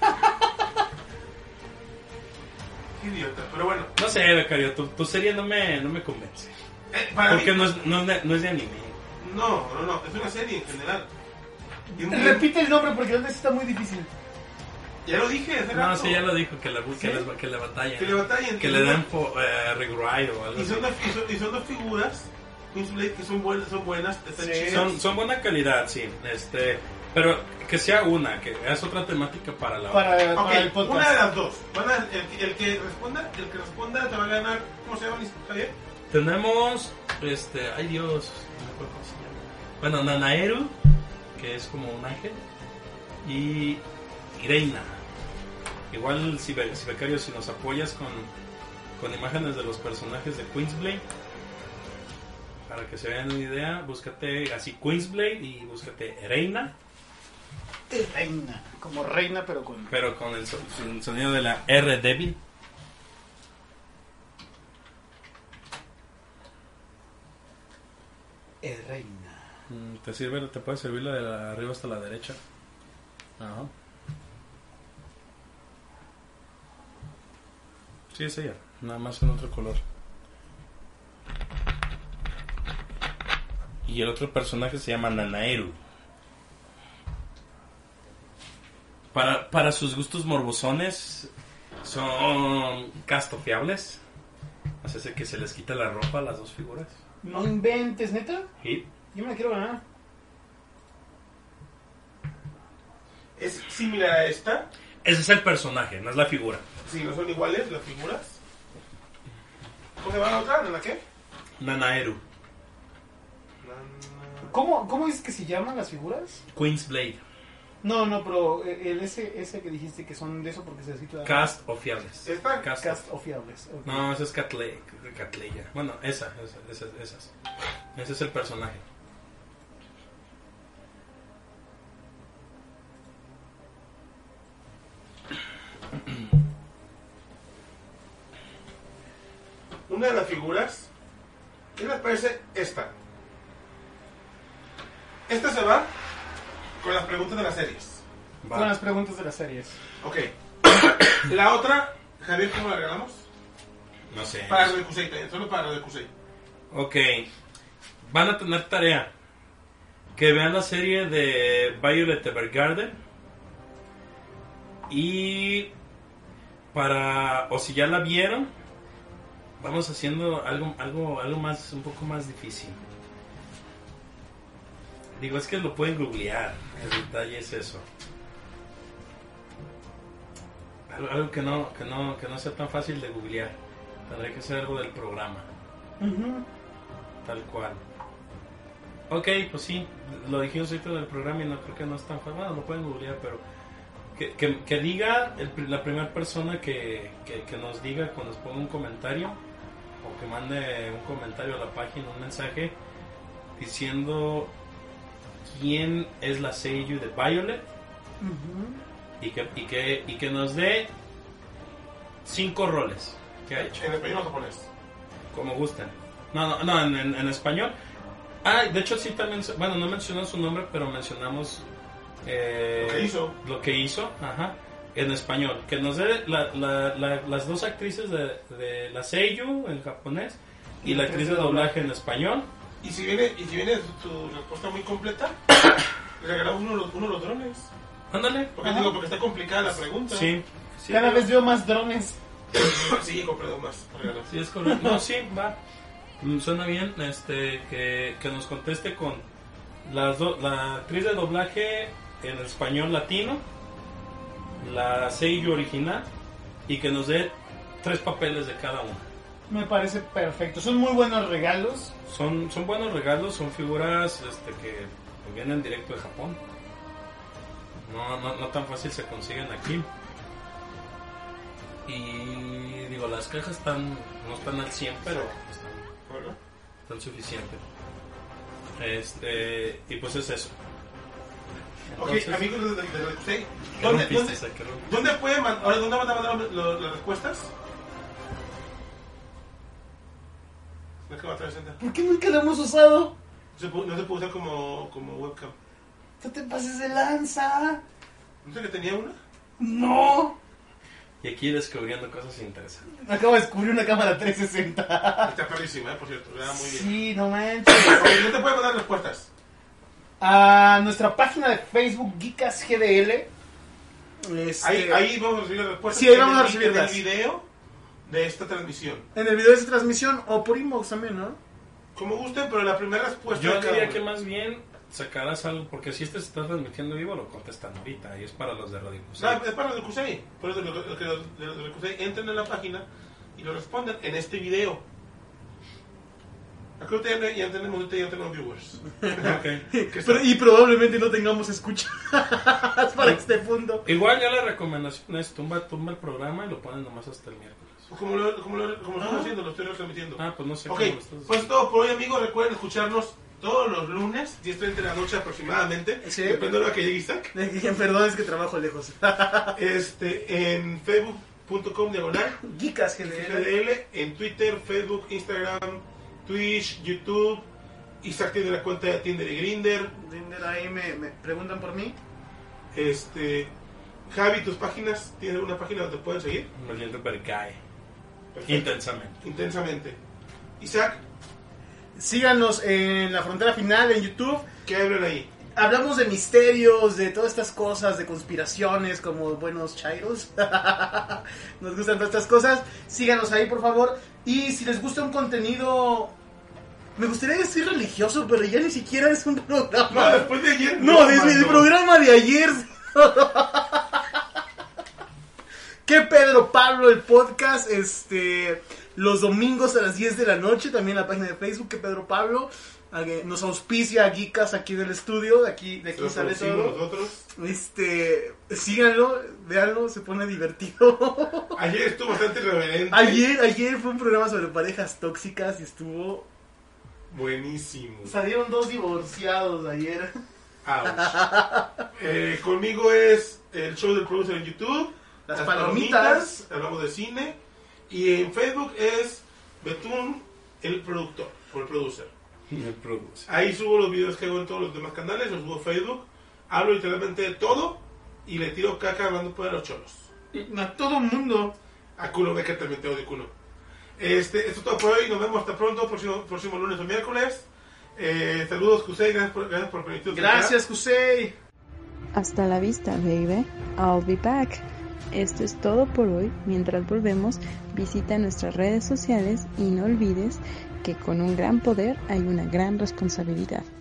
Qué idiota. Pero bueno, No sé, becario, tu, tu serie no me, no me convence. eh, para Porque mí, no es, no, es de, no es de anime. no, no, no, es una serie en general. Y muy- Repite el nombre porque la verdad está muy difícil. Ya lo dije hace No, rato. sí, ya lo dijo, que, la, que, ¿Sí? les- que le batallan. Que le batallen. Que Y le son den dos- po- eh, rewrite o algo Y así. son, dos, y, son, y son dos figuras, Queen's Blade, que son buenas, son buenas, están Sí. chidas. Son, son buena calidad, sí. Este, pero que sea una, que es otra temática para la otra. Para, Ok, para el podcast. una de las dos. Van a- el, el que responda, el que responda te va a ganar. ¿Cómo se llama, Javier? Tenemos, este, ay Dios, no me acuerdo cómo se llama. Bueno, Nanaeru, que es como un ángel, y Reina. Igual, si, be- si becario, si nos apoyas con, con imágenes de los personajes de Queensblade, para que se vean una idea, búscate así Queensblade y búscate Reina, Reina. Como reina, pero con. pero con el, so- el sonido de la R débil. Eh, reina. Mm, Te sirve, te puede servir la de la arriba hasta la derecha. Ajá. Sí, es ella, nada más en otro color. Y el otro personaje se llama Nanaeru. Para, para sus gustos morbosones, son castofiables. Hace que se les quita la ropa a las dos figuras. No inventes, neta. Y Yo me la quiero ganar. Es similar a esta. ese es el personaje, no es la figura. Si no son iguales las figuras. ¿Cómo se llama la otra? ¿En la qué? Nanaeru. Na- ¿Cómo, ¿Cómo es que se llaman las figuras? Queen's Blade. No, no, pero el ese, ese que dijiste que son de eso porque se necesita. Cast o fiables. ¿Esta? Cast. Cast o fiables. ok. No, esa es Catle, Catleya. Bueno, esa, esa, esa, esas. Ese es el personaje. Una de las figuras. ¿Qué les parece esta? Esta se va con las preguntas de las series. Va. Con las preguntas de las series. Ok. La otra, Javier, ¿cómo la regalamos? No sé. Para Radio Kusei también, solo para Radio Kusei. Ok. Van a tener tarea. Que vean la serie de Violet Evergarden. Y para, o si ya la vieron, vamos haciendo algo, algo, algo más, un poco más difícil. Digo, es que lo pueden googlear. El detalle es eso. Algo, algo que no, que no, que no sea tan fácil de googlear. Tendría que ser algo del programa. Uh-huh. Tal cual. Ok, pues sí, lo dijimos ahorita del programa y no creo que no es tan fácil. Bueno, lo pueden googlear, pero que, que, que diga el, la primera persona que, que, que nos diga cuando nos ponga un comentario o que mande un comentario a la página, un mensaje diciendo quién es la seiyuu de Violet. Uh-huh. y, que, y, que, y que nos dé cinco roles que ha hecho. ¿En español o japonés? Como gusten. No, no, no en, en, en español. Ah, de hecho sí también, bueno, no mencionó su nombre, pero mencionamos eh, lo que hizo. Lo que hizo, ajá, en español. Que nos dé la, la, la, las dos actrices de, de la seiyuu en japonés y la actriz de doblaje en español. Y si viene, y si viene tu, tu respuesta muy completa, le regalamos uno, uno de los drones. Ándale. Porque digo, porque está complicada la pregunta. Sí. sí Cada pero... vez veo más drones. Sí, compré dos más. Regalos. Sí, es correcto. No, sí, va. Suena bien, este, que, que nos conteste con las do, la actriz de doblaje en español latino, la seiyuu original, y que nos dé tres papeles de cada una. Me parece perfecto. Son muy buenos regalos. Son, son buenos regalos, son figuras este, que vienen directo de Japón. No, no, no tan fácil se consiguen aquí. Y digo, las cajas están, no están al cien, pero están, están suficientes. Este, y pues es eso. Entonces, ok, amigos de, de, de Rekusei, ¿dónde, ¿dónde, ¿dónde pueden mandar, ahora dónde van a mandar lo, las respuestas? ¿Por qué nunca lo hemos usado? No se puede, no se puede usar como, como webcam. No te pases de lanza. ¿No sé que tenía una? No. Y aquí descubriendo cosas interesantes. Acabo de descubrir una cámara trescientos sesenta. Está clarísima, ¿eh? Por cierto. Muy bien. Sí, no manches. Oye, ¿no te pueden mandar respuestas? A nuestra página de Facebook, Geekas G D L. Este... Ahí, ahí vamos a recibir las respuestas. Sí, ahí vamos a recibirlas. En el video de esta transmisión. En el video de esta transmisión, o por inbox también, ¿no? Como gusten, pero la primera respuesta... Yo diría que más bien sacarás algo, porque si este se está transmitiendo vivo, lo contestan ahorita, y es para los de Radio Kusei. No, es para los de Kusei. Por eso los de los de, de Kusei entren en la página y lo responden en este video. Aquí ya, ya tenemos, ya tenemos viewers. Okay. Pero, y probablemente no tengamos escuchas para este punto. Igual ya la recomendación es tumba, tumba el programa y lo ponen nomás hasta el miércoles. Como lo, como lo, como lo estoy haciendo, lo estoy retransmitiendo. Ah, pues no sé. Ok, cómo lo estás pues es todo por hoy, amigos. Recuerden escucharnos todos los lunes, diez treinta de la noche aproximadamente. Sí. Depende de la que llegue Isaac. Perdón, es que trabajo lejos. este, en facebook punto com diagonal Geekas G D L. En Twitter, Facebook, Instagram, Twitch, YouTube. Isaac tiene la cuenta de Tinder y Grindr. Grindr, ahí me, me preguntan por mí. Este, Javi, tus páginas, ¿tienes alguna página donde te pueden seguir? Me siento percae. Perfecto. Intensamente. Intensamente. Isaac, síganos en La Frontera Final en YouTube. ¿qué hablan ahí? Hablamos de misterios, de todas estas cosas, de conspiraciones, como buenos chairos. Nos gustan todas estas cosas. Síganos ahí, por favor. Y si les gusta un contenido... Me gustaría decir religioso, pero ya ni siquiera es un programa. No, después de ayer. No, desde el programa de ayer. ¿Qué Pedro Pablo, el podcast? Este... Los domingos a las diez de la noche, también en la página de Facebook, que Pedro Pablo nos auspicia a Geekas aquí del estudio, de aquí, de aquí sale todo. Nosotros. Este, síganlo, véanlo, se pone divertido. Ayer estuvo bastante irreverente. Ayer, ayer fue un programa sobre parejas tóxicas y estuvo buenísimo. Salieron dos divorciados ayer. eh, conmigo es el show del producer en YouTube, Las, Las palomitas. palomitas, hablamos de cine. Y en Facebook es Betún, el productor, o el producer. El producer. Ahí subo los videos que hago en todos los demás canales, los subo a Facebook. Hablo literalmente de todo y le tiro caca hablando por los cholos. A todo el mundo. A Kuno Becker también te odio, Kuno. Este, esto es todo por hoy, nos vemos hasta pronto, próximo, próximo lunes o miércoles. Eh, saludos, Kusei, gracias por, gracias por permitirnos. Gracias, Kusei. Hasta la vista, baby. I'll be back. Esto es todo por hoy. Mientras volvemos, visita nuestras redes sociales y no olvides que con un gran poder hay una gran responsabilidad.